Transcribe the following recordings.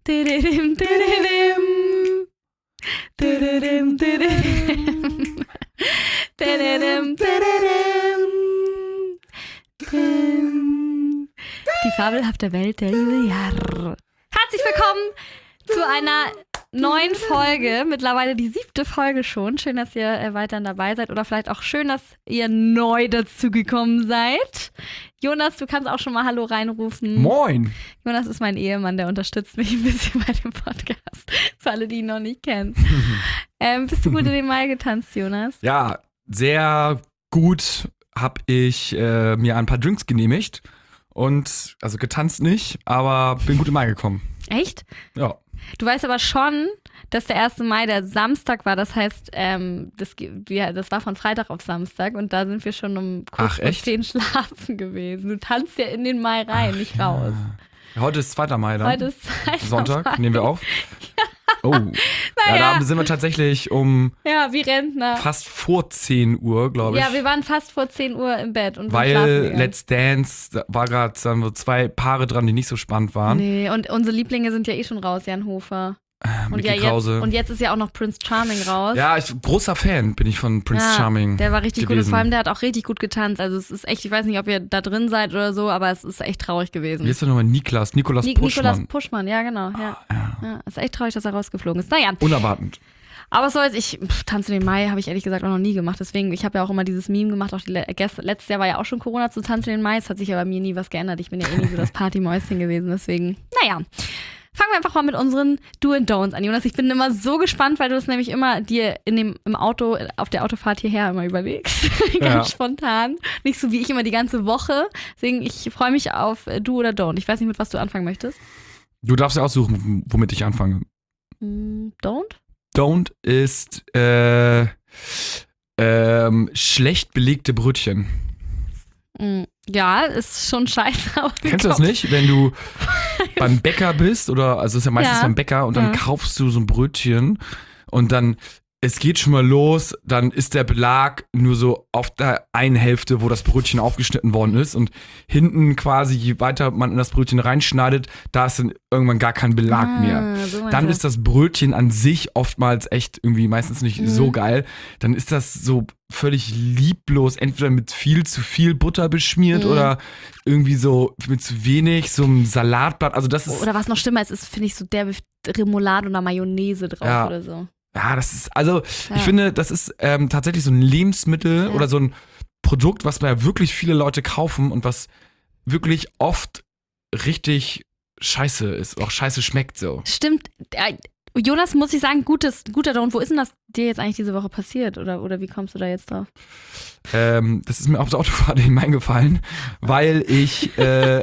Dididim, dididim. Dididim, dididim. Dididim, dididim. Die fabelhafte Welt der Juliar. Herzlich willkommen zu einer neuen Folge, mittlerweile die 7. Folge schon. Schön, dass ihr weiterhin dabei seid oder vielleicht auch schön, dass ihr neu dazugekommen seid. Jonas, du kannst auch schon mal Hallo reinrufen. Moin! Jonas ist mein Ehemann, der unterstützt mich ein bisschen bei dem Podcast. Für alle, die ihn noch nicht kennen. Bist du gut in den Mai getanzt, Jonas? Ja, sehr gut habe ich mir ein paar Drinks genehmigt. Und, also getanzt nicht, aber bin gut im Mai gekommen. Echt? Ja. Du weißt aber schon, dass der 1. Mai der Samstag war. Das heißt, das war von Freitag auf Samstag und da sind wir schon um kurz vor 10 schlafen gewesen. Du tanzt ja in den Mai rein, nicht raus. Ja. Heute ist 2. Mai dann. Heute ist 2. Sonntag, Mai. nehmen wir auf. Oh, ja, da sind wir tatsächlich um wie Rentner. fast vor 10 Uhr, glaube ich. Ja, wir waren fast vor 10 Uhr im Bett und sind weil schlafen gegangen. Let's Dance, da war gerade so 2 Paare dran, die nicht so spannend waren. Nee, und unsere Lieblinge sind ja eh schon raus, Jan Hofer. Und, Mickey Krause. Und jetzt ist ja auch noch Prince Charming raus. Ja, großer Fan bin ich von Prince Charming. Der war richtig gewesen. gut. Vor allem, der hat auch richtig gut getanzt. Also es ist echt, ich weiß nicht, ob ihr da drin seid oder so, aber es ist echt traurig gewesen. Wie ist der nochmal? Nikolaus Puschmann. Nikolaus Puschmann, ja genau. Ja, ist echt traurig, dass er rausgeflogen ist. Naja. Unerwartend. Aber was soll's, Tanz in den Mai habe ich ehrlich gesagt auch noch nie gemacht. Deswegen, ich habe ja auch immer dieses Meme gemacht. Auch letztes Jahr war ja auch schon Corona zu Tanz in den Mai. Es hat sich ja bei mir nie was geändert. Ich bin ja eh nie so das Partymäuschen gewesen. Deswegen, naja. Fangen wir einfach mal mit unseren Do and Don'ts an, Jonas. Ich bin immer so gespannt, weil du es nämlich immer dir im Auto, auf der Autofahrt hierher immer überlegst. Ganz spontan. Nicht so wie ich immer die ganze Woche. Deswegen, ich freue mich auf Do oder Don't. Ich weiß nicht, mit was du anfangen möchtest. Du darfst ja aussuchen, womit ich anfange. Don't? Don't ist schlecht belegte Brötchen. Ja, ist schon scheiße. Aber kennst du das nicht, wenn du beim Bäcker bist also ist ja meistens beim Bäcker und dann kaufst du so ein Brötchen und dann es geht schon mal los, dann ist der Belag nur so auf der einen Hälfte, wo das Brötchen aufgeschnitten worden ist und hinten quasi, je weiter man in das Brötchen reinschneidet, da ist dann irgendwann gar kein Belag mehr. So dann ist das Brötchen an sich oftmals echt irgendwie meistens nicht so geil. Dann ist das so völlig lieblos, entweder mit viel zu viel Butter beschmiert oder irgendwie so mit zu wenig, so einem Salatblatt. Also das ist, oder was noch schlimmer ist finde ich so derbe Remoulade oder Mayonnaise drauf oder so. Ja, das ist, ich finde, das ist tatsächlich so ein Lebensmittel oder so ein Produkt, was ja wirklich viele Leute kaufen und was wirklich oft richtig scheiße ist, auch scheiße schmeckt so. Stimmt. Jonas, muss ich sagen, guter Don't. Wo ist denn das dir jetzt eigentlich diese Woche passiert? Oder wie kommst du da jetzt drauf? Das ist mir auf der Autofahrt eben eingefallen, weil ich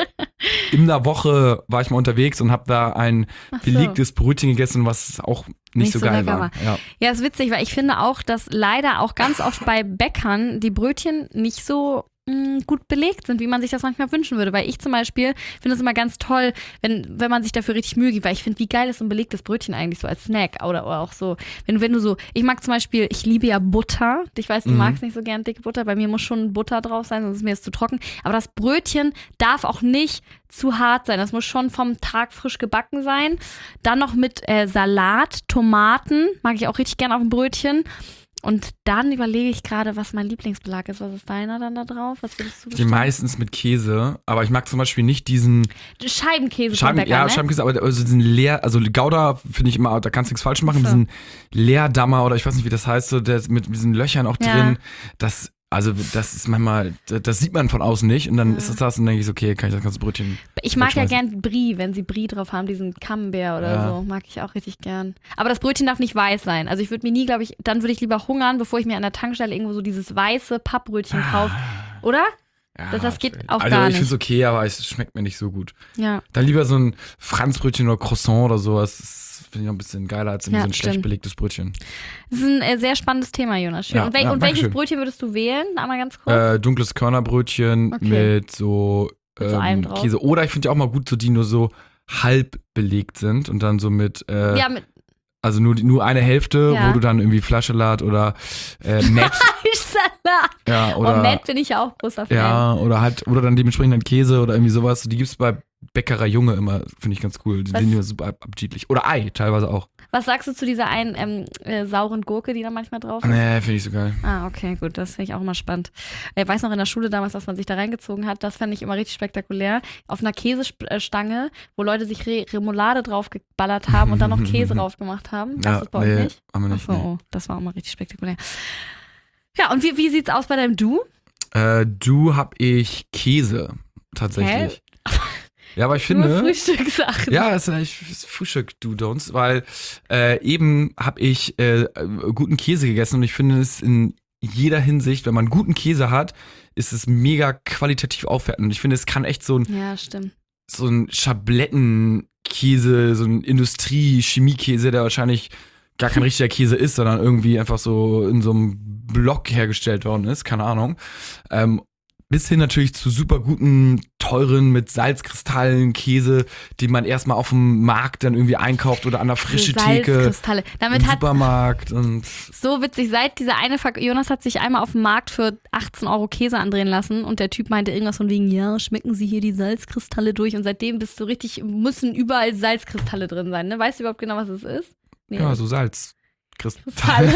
in der Woche war ich mal unterwegs und habe da ein belegtes Brötchen gegessen, was auch nicht so geil war. Ja, ist witzig, weil ich finde auch, dass leider auch ganz oft bei Bäckern die Brötchen nicht so gut belegt sind, wie man sich das manchmal wünschen würde. Weil ich zum Beispiel finde es immer ganz toll, wenn man sich dafür richtig Mühe gibt, weil ich finde, wie geil ist so ein belegtes Brötchen eigentlich so als Snack oder auch so, wenn du so, ich mag zum Beispiel, ich liebe ja Butter. Ich weiß, du magst nicht so gern dicke Butter, bei mir muss schon Butter drauf sein, sonst ist mir das zu trocken. Aber das Brötchen darf auch nicht zu hart sein. Das muss schon vom Tag frisch gebacken sein. Dann noch mit Salat, Tomaten, mag ich auch richtig gern auf dem Brötchen. Und dann überlege ich gerade, was mein Lieblingsbelag ist. Was ist deiner dann da drauf? Was würdest du bestellen? Die meistens mit Käse, aber ich mag zum Beispiel nicht diesen Scheibenkäse vom Bäcker, ja, Scheibenkäse, aber also diesen Gouda finde ich immer, da kannst du nichts falsch machen. Diesen Leerdammer oder ich weiß nicht, wie das heißt, so der mit diesen Löchern auch drin. Das ist manchmal, das sieht man von außen nicht und dann ist das und dann denke ich so, okay, kann ich das ganze Brötchen Ich mag ja gern Brie, wenn sie Brie drauf haben, diesen Camembert oder so, mag ich auch richtig gern. Aber das Brötchen darf nicht weiß sein. Also ich würde mir nie, glaube ich, dann würde ich lieber hungern, bevor ich mir an der Tankstelle irgendwo so dieses weiße Pappbrötchen kaufe, oder? Ja, das geht auch also gar nicht. Ich finde es okay, aber es schmeckt mir nicht so gut. Ja. Dann lieber so ein Franzbrötchen oder Croissant oder sowas. Das finde ich auch ein bisschen geiler als so ein schlecht belegtes Brötchen. Das ist ein sehr spannendes Thema, Jonas. Schön. Und welches Brötchen würdest du wählen? Einmal ganz kurz. Dunkles Körnerbrötchen mit so allem drauf. Käse. Oder ich finde ja auch mal gut, so die nur so halb belegt sind und dann so mit also nur eine Hälfte, wo du dann irgendwie Fleischsalat oder Matt. Fleischsalat! Ja, oder Matt bin ich ja auch großer Fan. Ja, oder dann dementsprechend dann Käse oder irgendwie sowas. Die gibt's bei Bäckerer Junge immer, finde ich ganz cool. Die sind immer super appetitlich. Oder Ei, teilweise auch. Was sagst du zu dieser einen sauren Gurke, die da manchmal drauf ist? Nee, finde ich so geil. Ah, okay, gut, das finde ich auch immer spannend. Ich weiß noch in der Schule damals, dass man sich da reingezogen hat, das fand ich immer richtig spektakulär. Auf einer Käsestange, wo Leute sich Remoulade drauf geballert haben und dann noch Käse drauf gemacht haben. Das ist bei euch nicht? Haben wir nicht. Achso, oh, das war auch mal richtig spektakulär. Ja, und wie sieht's aus bei deinem Du? Du hab ich Käse, tatsächlich. Hä? Ja, aber ich finde. Nur Frühstückssachen. Ja, das ist eigentlich Frühstück, Do-Don'ts, weil eben habe ich guten Käse gegessen und ich finde es in jeder Hinsicht, wenn man guten Käse hat, ist es mega qualitativ aufwertend. Und ich finde, es kann echt so ein Schablettenkäse, so ein Industrie-Chemiekäse, der wahrscheinlich gar kein richtiger Käse ist, sondern irgendwie einfach so in so einem Block hergestellt worden ist, keine Ahnung. Bis hin natürlich zu super guten, teuren, mit Salzkristallen Käse, die man erstmal auf dem Markt dann irgendwie einkauft oder an der frischen Theke Salzkristalle. Damit im Supermarkt. Und so witzig, seit dieser eine Jonas hat sich einmal auf dem Markt für 18 € Käse andrehen lassen und der Typ meinte irgendwas von wegen, ja, schmecken Sie hier die Salzkristalle durch und seitdem bist du richtig, müssen überall Salzkristalle drin sein, ne? Weißt du überhaupt genau, was es ist? Nee. Ja, so Salzkristalle.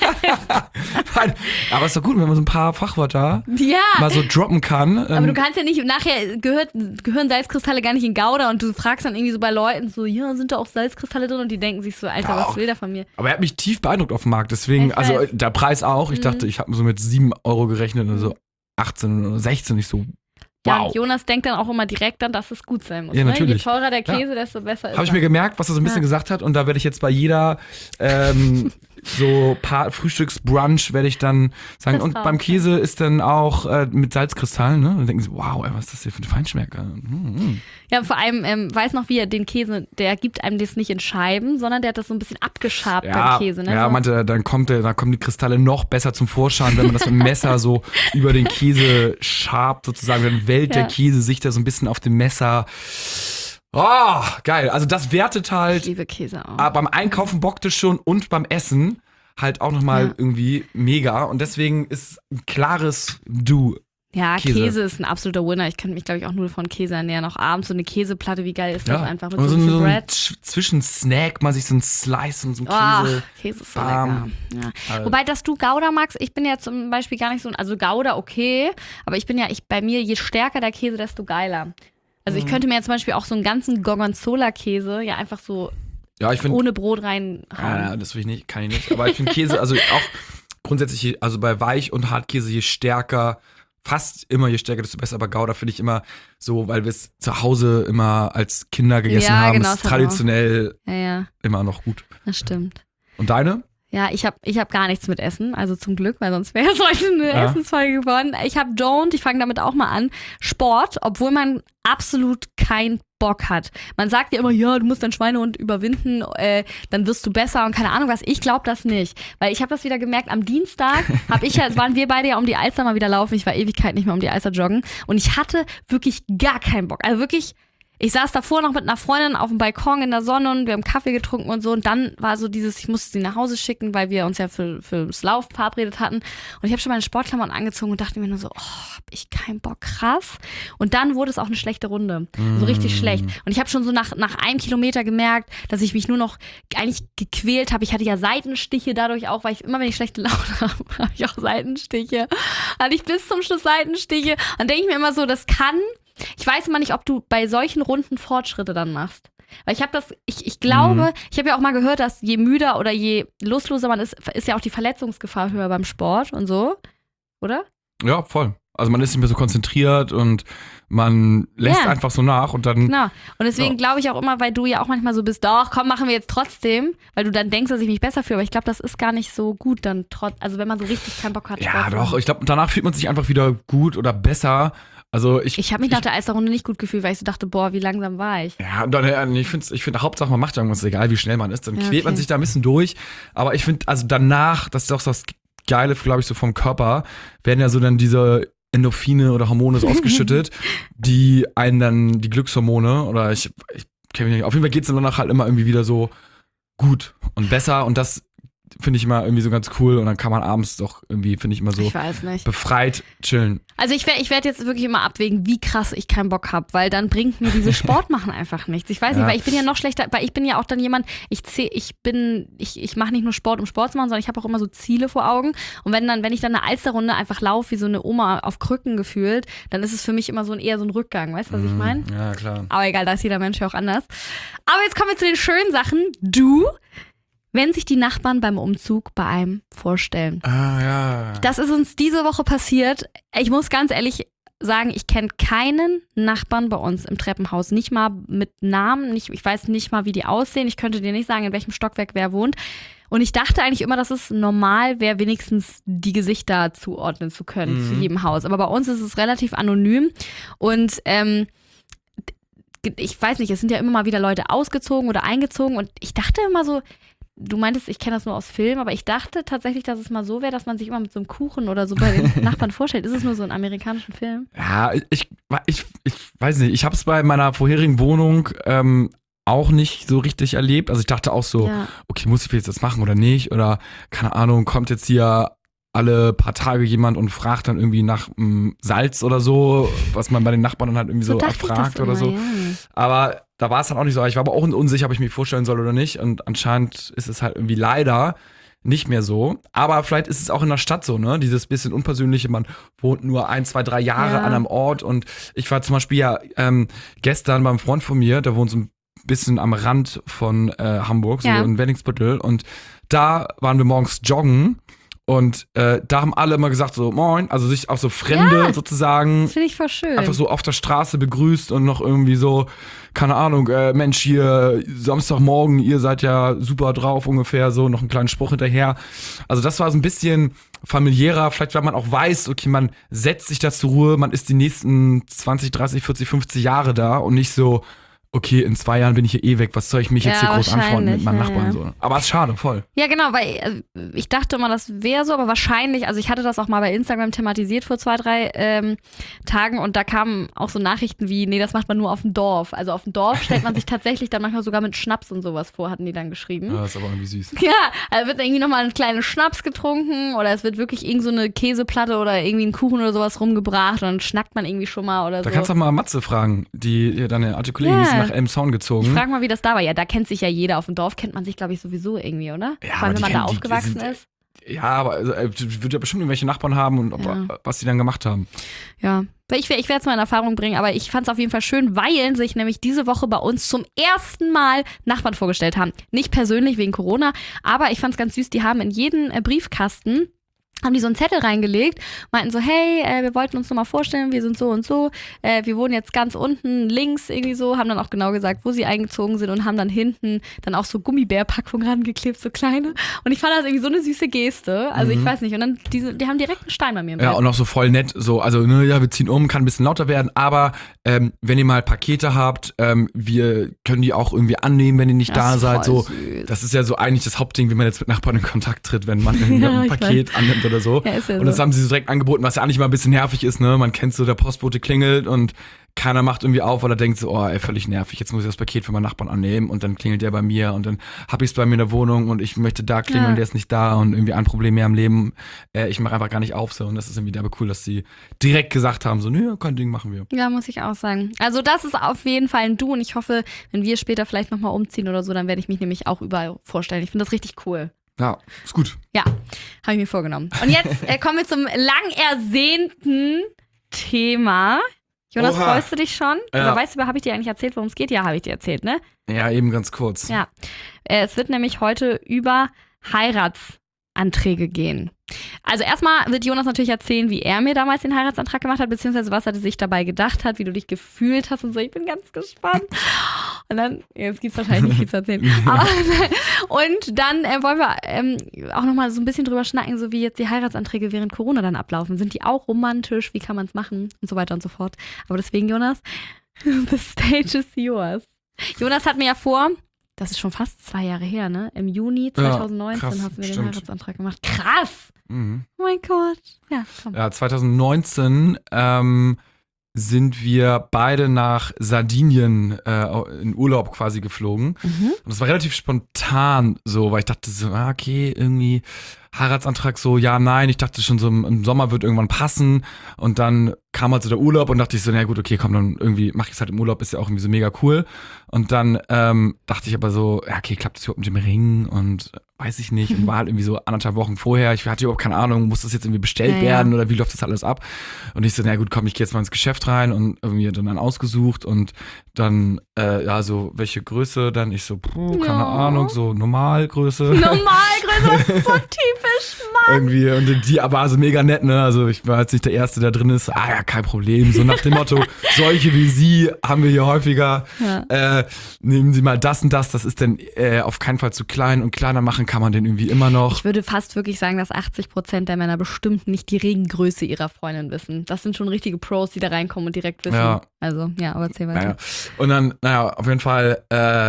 Aber ist doch gut, wenn man so ein paar Fachwörter mal so droppen kann. Aber du kannst ja nicht, nachher gehören Salzkristalle gar nicht in Gouda und du fragst dann irgendwie so bei Leuten so, ja, sind da auch Salzkristalle drin? Und die denken sich so, Alter, was will der von mir? Aber er hat mich tief beeindruckt auf dem Markt, deswegen, also der Preis auch. Ich dachte, ich habe so mit 7 € gerechnet und so 18 oder 16, ich so, wow. Ja, und Jonas denkt dann auch immer direkt dann, dass es gut sein muss. Ja, ne? natürlich. Je teurer der Käse, desto besser ist Habe ich mir gemerkt, was er so ein bisschen gesagt hat und da werde ich jetzt bei jeder so Frühstücksbrunch werde ich dann sagen, und beim Käse ist dann auch mit Salzkristallen, ne? Und dann denken sie, wow, ey, was ist das hier für ein Feinschmecker? Ja, vor allem, weiß noch, wie er den Käse, der gibt einem das nicht in Scheiben, sondern der hat das so ein bisschen abgeschabt beim Käse. Ne? Ja, so. meinte, dann kommen die Kristalle noch besser zum Vorschein, wenn man das mit dem Messer so über den Käse schabt, sozusagen, dann wellt der Käse sich da so ein bisschen auf dem Messer. Oh, geil. Also das wertet halt. Ich liebe Käse auch. Aber beim Einkaufen bockt es schon und beim Essen halt auch nochmal irgendwie mega. Und deswegen ist ein klares Du. Ja, Käse ist ein absoluter Winner. Ich könnte mich, glaube ich, auch nur von Käse ernähren. Auch abends so eine Käseplatte, wie geil ist das einfach mit so ein Bread. Zwischensnack, mal sich so ein Slice und so ein Käse. Käse ist so lecker. Ja. Wobei, dass du Gouda magst, ich bin ja zum Beispiel gar nicht so, also Gouda okay, aber bei mir, je stärker der Käse, desto geiler. Also ich könnte mir jetzt zum Beispiel auch so einen ganzen Gorgonzola-Käse ja einfach so ohne Brot reinhauen. Ja, das will ich nicht, kann ich nicht. Aber ich finde Käse, also auch grundsätzlich, also bei Weich- und Hartkäse, je stärker, fast immer je stärker, desto besser. Aber Gouda finde ich immer so, weil wir es zu Hause immer als Kinder gegessen haben, genau, ist traditionell immer noch gut. Das stimmt. Und deine? Ja, ich hab gar nichts mit Essen, also zum Glück, weil sonst wäre es heute eine Essensfolge geworden. Ich habe ich fange damit auch mal an, Sport, obwohl man absolut keinen Bock hat. Man sagt ja immer, ja, du musst deinen Schweinehund überwinden, dann wirst du besser und keine Ahnung was. Ich glaube das nicht, weil ich habe das wieder gemerkt, am Dienstag waren wir beide ja um die Alster mal wieder laufen. Ich war Ewigkeit nicht mehr um die Alster joggen und ich hatte wirklich gar keinen Bock. Also wirklich, ich saß davor noch mit einer Freundin auf dem Balkon in der Sonne und wir haben Kaffee getrunken und so und dann war so ich musste sie nach Hause schicken, weil wir uns ja fürs Lauf verabredet hatten und ich habe schon meine Sportklamotten angezogen und dachte mir nur so, hab ich keinen Bock, krass. Und dann wurde es auch eine schlechte Runde, so richtig schlecht. Und ich habe schon so nach 1 Kilometer gemerkt, dass ich mich nur noch eigentlich gequält habe. Ich hatte ja Seitenstiche dadurch auch, weil immer wenn ich schlechte Laune habe ich auch Seitenstiche. Hatte ich bis zum Schluss Seitenstiche. Dann denke ich mir immer so, ich weiß immer nicht, ob du bei solchen Runden Fortschritte dann machst. Weil ich glaube, ich habe ja auch mal gehört, dass je müder oder je lustloser man ist ja auch die Verletzungsgefahr höher beim Sport und so, oder? Ja, voll. Also man ist nicht mehr so konzentriert und man lässt einfach so nach und dann. Genau. Und deswegen glaube ich auch immer, weil du ja auch manchmal so bist, doch, komm, machen wir jetzt trotzdem, weil du dann denkst, dass ich mich besser fühle. Aber ich glaube, das ist gar nicht so gut dann also wenn man so richtig keinen Bock hat. Ja, doch. Ich glaube, danach fühlt man sich einfach wieder gut oder besser. Also ich habe mich nach der Alsterrunde nicht gut gefühlt, weil ich so dachte, boah, wie langsam war ich. Ja, und dann, ich finde, Hauptsache man macht irgendwas, egal wie schnell man ist, dann quält man sich da ein bisschen durch. Aber ich finde, also danach, das ist auch das Geile, glaube ich, so vom Körper, werden ja so dann diese Endorphine oder Hormone so ausgeschüttet, die einen dann, die Glückshormone, oder ich kenne mich nicht, auf jeden Fall geht es dann danach halt immer irgendwie wieder so gut und besser und das finde ich immer irgendwie so ganz cool und dann kann man abends doch irgendwie, finde ich immer so ich weiß nicht. befreit chillen. Also ich werd jetzt wirklich immer abwägen, wie krass ich keinen Bock habe, weil dann bringt mir dieses Sport machen einfach nichts. Ich weiß nicht, weil ich bin ja noch schlechter, weil ich bin ja auch dann jemand, ich mache nicht nur Sport, um Sport zu machen, sondern ich habe auch immer so Ziele vor Augen. Und wenn ich dann eine Alsterrunde einfach laufe, wie so eine Oma auf Krücken gefühlt, dann ist es für mich immer eher so ein Rückgang. Weißt du, was ich meine? Ja, klar. Aber egal, da ist jeder Mensch ja auch anders. Aber jetzt kommen wir zu den schönen Sachen. Wenn sich die Nachbarn beim Umzug bei einem vorstellen. Ah, ja. Das ist uns diese Woche passiert. Ich muss ganz ehrlich sagen, ich kenne keinen Nachbarn bei uns im Treppenhaus. Nicht mal mit Namen. Ich weiß nicht mal, wie die aussehen. Ich könnte dir nicht sagen, in welchem Stockwerk wer wohnt. Und ich dachte eigentlich immer, dass es normal wäre, wenigstens die Gesichter zuordnen zu können zu jedem Haus. Aber bei uns ist es relativ anonym. Und ich weiß nicht, es sind ja immer mal wieder Leute ausgezogen oder eingezogen. Und ich dachte immer so, du meintest, ich kenne das nur aus Filmen, aber ich dachte tatsächlich, dass es mal so wäre, dass man sich immer mit so einem Kuchen oder so bei den Nachbarn vorstellt. Ist es nur so ein amerikanischen Film? Ja, ich weiß nicht. Ich habe es bei meiner vorherigen Wohnung auch nicht so richtig erlebt. Also ich dachte auch so, okay, muss ich jetzt das machen oder nicht? Oder keine Ahnung, kommt jetzt hier alle paar Tage jemand und fragt dann irgendwie nach Salz oder so, was man bei den Nachbarn dann halt irgendwie so erfragt oder so. Ja. Aber da war es dann auch nicht so. Ich war aber auch unsicher, ob ich mich vorstellen soll oder nicht. Und anscheinend ist es halt irgendwie leider nicht mehr so. Aber vielleicht ist es auch in der Stadt so, ne? Dieses bisschen Unpersönliche, man wohnt nur 1, 2, 3 Jahre an einem Ort. Und ich war zum Beispiel gestern beim Freund von mir, der wohnt so ein bisschen am Rand von Hamburg, so in Wenningsbüttel. Und da waren wir morgens joggen. Und da haben alle immer gesagt so, moin, also sich auch so Fremde sozusagen. Das finde ich voll schön. Einfach so auf der Straße begrüßt und noch irgendwie so, keine Ahnung, Mensch, hier Samstagmorgen, ihr seid ja super drauf ungefähr, so noch einen kleinen Spruch hinterher. Also das war so ein bisschen familiärer, vielleicht weil man auch weiß, okay, man setzt sich da zur Ruhe, man ist die nächsten 20, 30, 40, 50 Jahre da und nicht so, okay, in 2 Jahren bin ich hier weg, was soll ich mich jetzt hier groß anfreunden mit meinen Nachbarn? So. Aber es ist schade, voll. Ja, genau, weil ich dachte immer, das wäre so, aber wahrscheinlich, also ich hatte das auch mal bei Instagram thematisiert vor 2, 3 Tagen und da kamen auch so Nachrichten wie, nee, das macht man nur auf dem Dorf. Also auf dem Dorf stellt man sich tatsächlich dann manchmal sogar mit Schnaps und sowas vor, hatten die dann geschrieben. Ja, das ist aber irgendwie süß. Ja, also wird irgendwie nochmal ein kleiner Schnaps getrunken oder es wird wirklich irgend so eine Käseplatte oder irgendwie ein Kuchen oder sowas rumgebracht und dann schnackt man irgendwie schon mal oder so. Da kannst du auch mal Matze fragen, deine alte Kollegin, die ist nach Elmshorn gezogen. Ich frage mal, wie das da war. Ja, da kennt sich ja jeder. Auf dem Dorf kennt man sich, glaube ich, sowieso irgendwie, oder? Ja, vor allem, wenn man da aufgewachsen ist. Ja, aber wird ja bestimmt irgendwelche Nachbarn haben und was die dann gemacht haben. Ja, ich werde es mal in Erfahrung bringen, aber ich fand es auf jeden Fall schön, weil sich nämlich diese Woche bei uns zum ersten Mal Nachbarn vorgestellt haben. Nicht persönlich wegen Corona, aber ich fand es ganz süß, die haben in jeden Briefkasten haben die so einen Zettel reingelegt, meinten so, hey, wir wollten uns nochmal vorstellen, wir sind so und so, wir wohnen jetzt ganz unten links irgendwie so, haben dann auch genau gesagt, wo sie eingezogen sind und haben dann hinten dann auch so Gummibärpackungen rangeklebt, so kleine. Und ich fand das irgendwie so eine süße Geste, also ich weiß nicht, und dann die haben direkt einen Stein bei mir im Bett. Ja, und auch so voll nett, so, also, ne, ja, wir ziehen um, kann ein bisschen lauter werden, aber wenn ihr mal Pakete habt, wir können die auch irgendwie annehmen, wenn ihr nicht da seid, so, süß. Das ist ja so eigentlich das Hauptding, wie man jetzt mit Nachbarn in Kontakt tritt, wenn man ein Paket annimmt oder so. Ja, und das haben sie so direkt angeboten, was ja eigentlich mal ein bisschen nervig ist, ne? Man kennt so, der Postbote klingelt und keiner macht irgendwie auf, weil er denkt so, oh, ey, völlig nervig, jetzt muss ich das Paket für meinen Nachbarn annehmen und dann klingelt der bei mir und dann hab ich es bei mir in der Wohnung und ich möchte da klingeln und der ist nicht da und irgendwie ein Problem mehr im Leben. Ich mache einfach gar nicht auf so und das ist irgendwie derbe cool, dass sie direkt gesagt haben, so, nö, kein Ding, machen wir. Ja, muss ich auch sagen. Also das ist auf jeden Fall ein Du und ich hoffe, wenn wir später vielleicht nochmal umziehen oder so, dann werde ich mich nämlich auch überall vorstellen. Ich finde das richtig cool. Ja, ist gut. Ja, habe ich mir vorgenommen. Und jetzt kommen wir zum lang ersehnten Thema. Jonas, freust du dich schon? Ja. Oder weißt du, habe ich dir eigentlich erzählt, worum es geht? Ja, habe ich dir erzählt, ne? Ja, eben ganz kurz. Ja, es wird nämlich heute über Heiratsanträge gehen. Also erstmal wird Jonas natürlich erzählen, wie er mir damals den Heiratsantrag gemacht hat, beziehungsweise was er sich dabei gedacht hat, wie du dich gefühlt hast und so. Ich bin ganz gespannt. Und dann, jetzt gibt es wahrscheinlich nicht viel zu erzählen. Und dann wollen wir auch nochmal so ein bisschen drüber schnacken, so wie jetzt die Heiratsanträge während Corona dann ablaufen. Sind die auch romantisch? Wie kann man es machen? Und so weiter und so fort. Aber deswegen, Jonas, the stage is yours. Jonas hat mir ja das ist schon fast 2 Jahre her, ne? Im Juni 2019 hast du mir den Heiratsantrag gemacht. Krass! Mhm. Oh mein Gott. Ja, komm. Ja, 2019 sind wir beide nach Sardinien in Urlaub quasi geflogen. Und das war relativ spontan so, weil ich dachte so, okay, irgendwie Heiratsantrag so, ja, nein. Ich dachte schon so, im Sommer wird irgendwann passen. Und dann kam halt so der Urlaub und dachte ich so, na gut, okay, komm, dann irgendwie mach ich es halt im Urlaub, ist ja auch irgendwie so mega cool. Und dann dachte ich aber so, ja, okay, klappt das überhaupt mit dem Ring? Und weiß ich nicht. Und war halt irgendwie so 1,5 Wochen vorher. Ich hatte überhaupt keine Ahnung, muss das jetzt irgendwie bestellt werden oder wie läuft das alles ab? Und ich so, na gut, komm, ich gehe jetzt mal ins Geschäft rein und irgendwie dann ausgesucht und dann, so, welche Größe? Dann ich so, keine Ahnung, so Normalgröße. Normalgröße, das ist so typisch, Mann. Irgendwie, und die war so mega nett, ne? Also ich war jetzt nicht der Erste, der drin ist. Ja, kein Problem. So nach dem Motto, solche wie Sie haben wir hier häufiger. Ja. Nehmen Sie mal das und das ist dann auf keinen Fall zu klein und kleiner machen kann man den irgendwie immer noch. Ich würde fast wirklich sagen, dass 80% der Männer bestimmt nicht die Regengröße ihrer Freundin wissen. Das sind schon richtige Pros, die da reinkommen und direkt wissen. Ja. Also, ja, aber erzähl weiter. Naja. Und dann, auf jeden Fall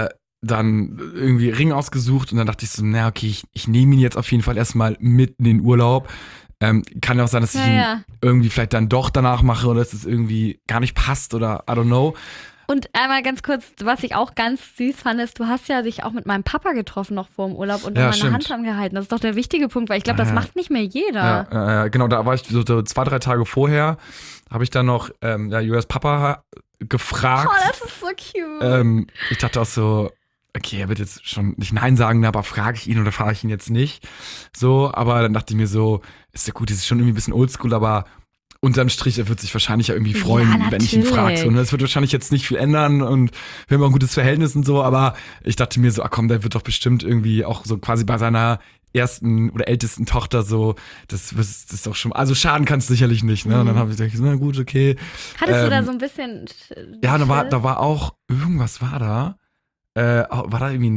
dann irgendwie Ring ausgesucht und dann dachte ich so, okay, ich nehme ihn jetzt auf jeden Fall erstmal mit in den Urlaub. Kann ja auch sein, dass ich ihn irgendwie vielleicht dann doch danach mache oder dass es irgendwie gar nicht passt oder I don't know. Und einmal ganz kurz, was ich auch ganz süß fand, ist, du hast ja dich auch mit meinem Papa getroffen noch vor dem Urlaub und meine Hand angehalten. Das ist doch der wichtige Punkt, weil ich glaube, das macht nicht mehr jeder. Ja, genau, da war ich so 2-3 Tage vorher, habe ich dann noch Julias Papa gefragt. Oh, das ist so cute. Ich dachte auch so, okay, er wird jetzt schon nicht Nein sagen, aber frage ich ihn oder frage ich ihn jetzt nicht. So, aber dann dachte ich mir so, ist ja gut, das ist schon irgendwie ein bisschen oldschool, aber unterm Strich, er wird sich wahrscheinlich ja irgendwie freuen, wenn ich ihn frage. So, ne? Das wird wahrscheinlich jetzt nicht viel ändern und wir haben auch ein gutes Verhältnis und so, aber ich dachte mir so, komm, der wird doch bestimmt irgendwie auch so quasi bei seiner ersten oder ältesten Tochter so, das ist doch schon, also schaden kann es sicherlich nicht, ne? Und dann habe ich gedacht, na gut, okay. Hattest du da so ein bisschen Ja, da war auch, irgendwas war da. War da irgendwie ein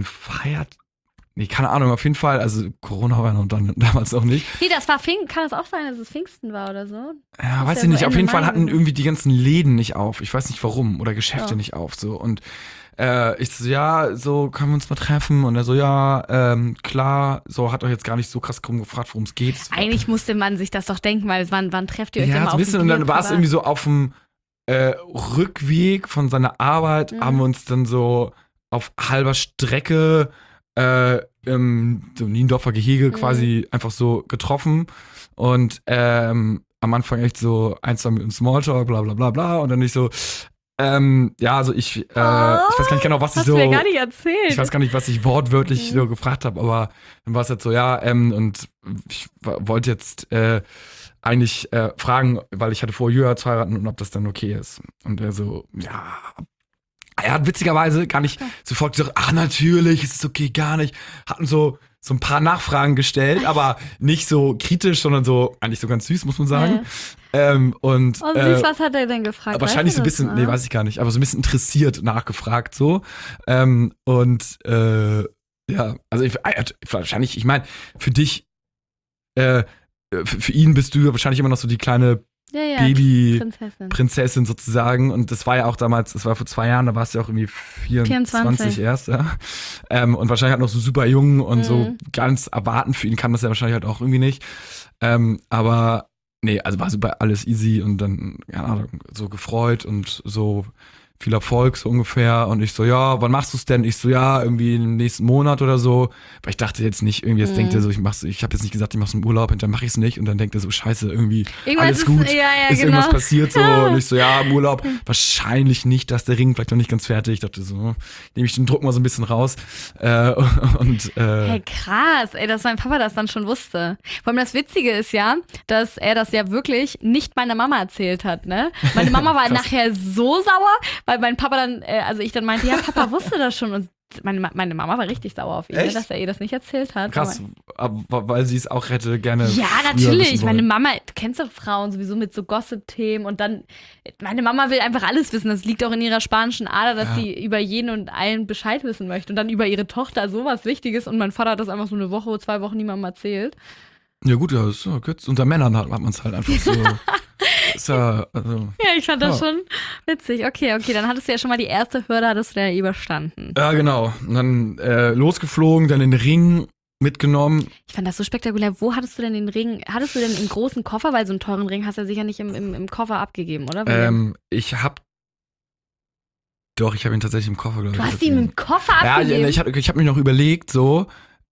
Nee, keine Ahnung, auf jeden Fall, also Corona war noch dann damals noch nicht. Nee, das war kann es auch sein, dass es Pfingsten war oder so? Ja, weiß ich nicht, auf jeden Fall hatten irgendwie die ganzen Läden nicht auf, ich weiß nicht warum, oder Geschäfte nicht auf, so, und ich so, ja, so, können wir uns mal treffen? Und er so, ja, klar, so, hat euch jetzt gar nicht so krass gefragt, worum es geht. Eigentlich musste man sich das doch denken, weil wann trefft ihr euch immer so ein bisschen, und dann war es irgendwie so auf dem Rückweg von seiner Arbeit, haben wir uns dann so auf halber Strecke im Niendorfer Gehege quasi einfach so getroffen und am Anfang echt so 1-2 Minuten Smalltalk, bla bla bla bla, und dann nicht so, also ich weiß gar nicht genau, was ich so. Hast du mir gar nicht erzählt. Ich weiß gar nicht, was ich wortwörtlich so gefragt habe, aber dann war es halt so, und ich wollte jetzt eigentlich fragen, weil ich hatte vor, Julia zu heiraten und ob das dann okay ist. Und er so, er hat witzigerweise gar nicht sofort gesagt, natürlich, ist es okay, gar nicht. Hatten so ein paar Nachfragen gestellt, aber nicht so kritisch, sondern so, eigentlich so ganz süß, muss man sagen. Und süß, was hat er denn gefragt? Wahrscheinlich so ein bisschen, nee, weiß ich gar nicht, aber so ein bisschen interessiert nachgefragt, so. Also wahrscheinlich, ich meine, für dich, für ihn bist du ja wahrscheinlich immer noch so die kleine Baby-Prinzessin sozusagen. Und das war ja auch damals, das war vor 2 Jahren, da warst du ja auch irgendwie 24 erst, ja. Und wahrscheinlich halt noch so super jung und so ganz erwarten für ihn kann das ja wahrscheinlich halt auch irgendwie nicht. Aber nee, also war super alles easy und dann, so gefreut und so viel Erfolg so ungefähr. Und ich so, ja, wann machst du es denn? Ich so, ja, irgendwie im nächsten Monat oder so. Weil ich dachte jetzt nicht, irgendwie, jetzt denkt er so, ich habe jetzt nicht gesagt, ich mach's im Urlaub, und dann mache ich es nicht. Und dann denkt er so, scheiße, irgendwie alles gut. Ist irgendwas passiert so? Und ich so, ja, im Urlaub wahrscheinlich nicht, dass der Ring vielleicht noch nicht ganz fertig. Ich dachte so, nehme ich den Druck mal so ein bisschen raus. Hey, krass, dass mein Papa das dann schon wusste. Vor allem das Witzige ist ja, dass er das ja wirklich nicht meiner Mama erzählt hat, ne? Meine Mama war nachher so sauer, weil mein Papa dann, ich dann meinte, ja, Papa wusste das schon. Und meine Mama war richtig sauer auf ihn, dass er ihr das nicht erzählt hat. Krass, aber weil sie es auch hätte gerne. Ja, natürlich. Meine Mama, du kennst doch Frauen sowieso mit so Gossip-Themen und dann, meine Mama will einfach alles wissen. Das liegt auch in ihrer spanischen Ader, dass sie über jeden und allen Bescheid wissen möchte. Und dann über ihre Tochter sowas Wichtiges. Und mein Vater hat das einfach so 1 Woche, 2 Wochen niemandem erzählt. Ja gut, ja, ist ja kurz. Unter Männern hat man es halt einfach so. Ja, ich fand das schon witzig. Okay, dann hattest du ja schon mal die erste Hürde, hattest du ja überstanden. Ja, genau. Und dann losgeflogen, dann in den Ring mitgenommen. Ich fand das so spektakulär. Wo hattest du denn den Ring? Hattest du denn einen großen Koffer? Weil so einen teuren Ring hast du ja sicher nicht im Koffer abgegeben, oder? Ich habe ihn tatsächlich im Koffer, glaube ich. Du hast ihn im Koffer abgegeben? Ja, ich hab mich noch überlegt, so,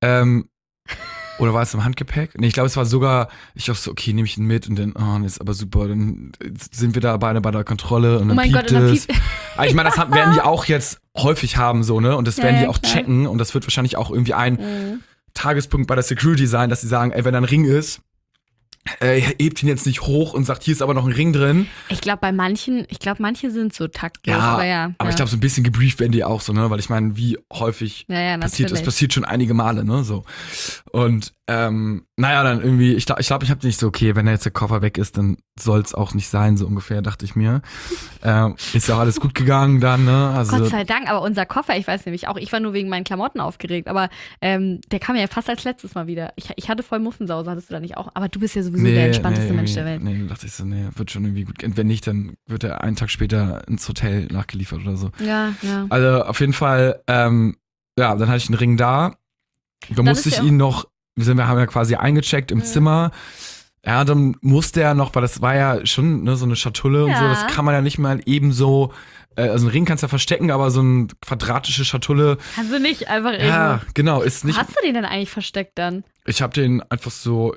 oder war es im Handgepäck? Nee, ich glaube, es war sogar, ich dachte so, okay, nehme ich ihn mit und dann, das ist aber super, dann sind wir da beide bei der Kontrolle und dann piept es. Aber ich meine, das werden die auch jetzt häufig haben, so, ne? Und das werden die auch checken und das wird wahrscheinlich auch irgendwie ein Tagespunkt bei der Security sein, dass sie sagen, ey, wenn da ein Ring ist, hebt ihn jetzt nicht hoch und sagt, hier ist aber noch ein Ring drin. Ich glaube, manche sind so taktlos. Ja, aber ich glaube, so ein bisschen gebrieft werden die auch so, ne? Weil ich meine, wie häufig passiert das? Passiert schon einige Male, ne? So. Und dann irgendwie, ich glaube, ich habe nicht so, okay, wenn jetzt der Koffer weg ist, dann soll es auch nicht sein, so ungefähr, dachte ich mir. Ist ja auch alles gut gegangen dann, ne? Also, Gott sei Dank, aber unser Koffer, ich weiß nämlich auch, ich war nur wegen meinen Klamotten aufgeregt, aber der kam ja fast als letztes Mal wieder. Ich hatte voll Muffensause, hattest du da nicht auch? Aber du bist ja sowieso der entspannteste Mensch der Welt. Nee, da dachte ich so, wird schon irgendwie gut. Wenn nicht, dann wird er einen Tag später ins Hotel nachgeliefert oder so. Ja. Also auf jeden Fall, dann hatte ich einen Ring da. Da musste ich ihn noch, wir haben ja quasi eingecheckt im Zimmer. Ja, dann musste er noch, weil das war ja schon so eine Schatulle und so, das kann man ja nicht mal eben so, also einen Ring kannst du ja verstecken, aber so eine quadratische Schatulle. Kannst du nicht einfach irgendwo. Ja, genau, ist nicht. Wo hast du den denn eigentlich versteckt dann? Ich habe den einfach so,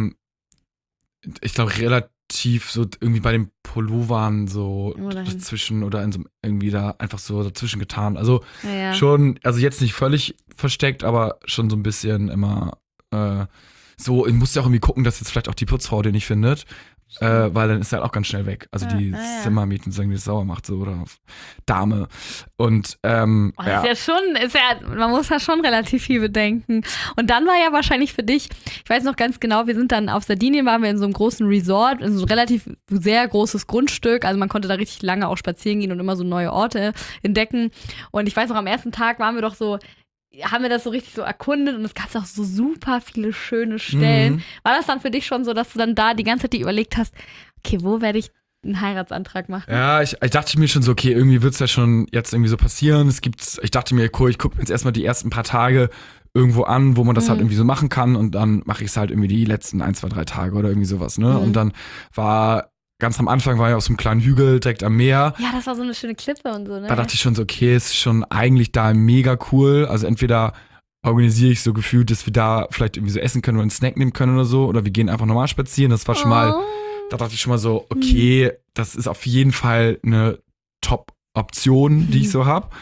ich glaube relativ so irgendwie bei den Pullovern so dazwischen oder in so irgendwie da einfach so dazwischen getan. Also schon, also jetzt nicht völlig versteckt, aber schon so ein bisschen immer so, ich musste auch irgendwie gucken, dass jetzt vielleicht auch die Putzfrau den nicht findet, weil dann ist er halt auch ganz schnell weg. Also die Zimmermieten sagen, die es sauer macht so oder Dame. Und man muss ja schon relativ viel bedenken. Und dann war ja wahrscheinlich für dich, ich weiß noch ganz genau, wir sind dann auf Sardinien, waren wir in so einem großen Resort, in so ein relativ sehr großes Grundstück, also man konnte da richtig lange auch spazieren gehen und immer so neue Orte entdecken. Und ich weiß noch, am ersten Tag haben wir das so richtig so erkundet und es gab auch so super viele schöne Stellen. War das dann für dich schon so, dass du dann da die ganze Zeit dir überlegt hast, okay, wo werde ich einen Heiratsantrag machen? Ja, ich dachte mir schon so, okay, irgendwie wird es ja schon jetzt irgendwie so passieren. Ich dachte mir, cool, ich gucke mir jetzt erstmal die ersten paar Tage irgendwo an, wo man das halt irgendwie so machen kann und dann mache ich es halt irgendwie die letzten 1, 2, 3 Tage oder irgendwie sowas, ne? Und dann ganz am Anfang war ich auf so einem kleinen Hügel direkt am Meer. Ja, das war so eine schöne Klippe und so, ne? Da dachte ich schon so, okay, ist schon eigentlich da mega cool. Also entweder organisiere ich so gefühlt, dass wir da vielleicht irgendwie so essen können oder einen Snack nehmen können oder so. Oder wir gehen einfach normal spazieren. Das war schon mal, da dachte ich schon mal so, okay, das ist auf jeden Fall eine Top-Option, die ich so habe.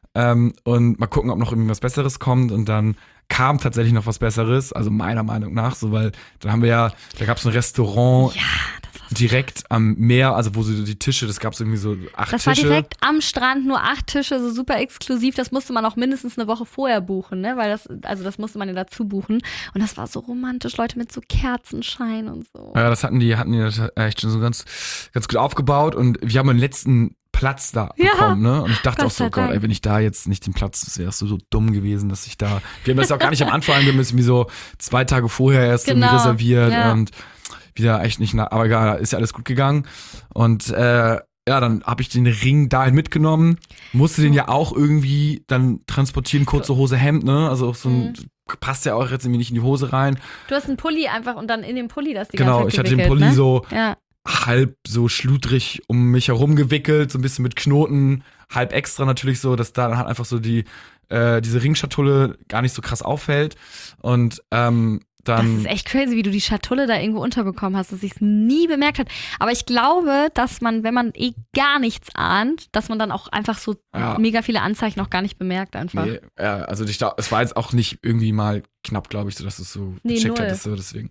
Und mal gucken, ob noch irgendwie was Besseres kommt. Und dann kam tatsächlich noch was Besseres, also meiner Meinung nach, so, weil da gab es ein Restaurant direkt am Meer, also wo so die Tische, das gab es irgendwie so 8 Tische. Das war direkt am Strand, nur 8 Tische, so super exklusiv, das musste man auch mindestens eine Woche vorher buchen, ne, weil das musste man ja dazu buchen und das war so romantisch, Leute mit so Kerzenschein und so. Ja, das hatten die echt schon so ganz, ganz gut aufgebaut und wir haben den letzten Platz da bekommen, ne? Und ich dachte auch so, Gott, ey, wenn ich da jetzt nicht den Platz, das wäre so dumm gewesen, dass ich da. Wir haben das auch gar nicht am Anfang, wir haben es wie so 2 Tage vorher erst irgendwie reserviert und wieder echt nicht, aber egal, ist ja alles gut gegangen. Und dann habe ich den Ring dahin mitgenommen, musste den ja auch irgendwie dann transportieren, kurze Hose, Hemd, ne? Also auch so ein, passt ja auch jetzt irgendwie nicht in die Hose rein. Du hast einen Pulli einfach und dann in den Pulli das die ganze Zeit ich hatte den Pulli so halb so schludrig um mich herum gewickelt, so ein bisschen mit Knoten, halb extra natürlich so, dass da dann halt einfach so diese Ringschatulle gar nicht so krass auffällt. Und das ist echt crazy, wie du die Schatulle da irgendwo unterbekommen hast, dass ich es nie bemerkt habe. Aber ich glaube, dass man, wenn man gar nichts ahnt, dass man dann auch einfach so mega viele Anzeichen auch gar nicht bemerkt einfach. Nee, also es war jetzt auch nicht irgendwie mal knapp, glaube ich, so dass du es so gecheckt hattest, so deswegen.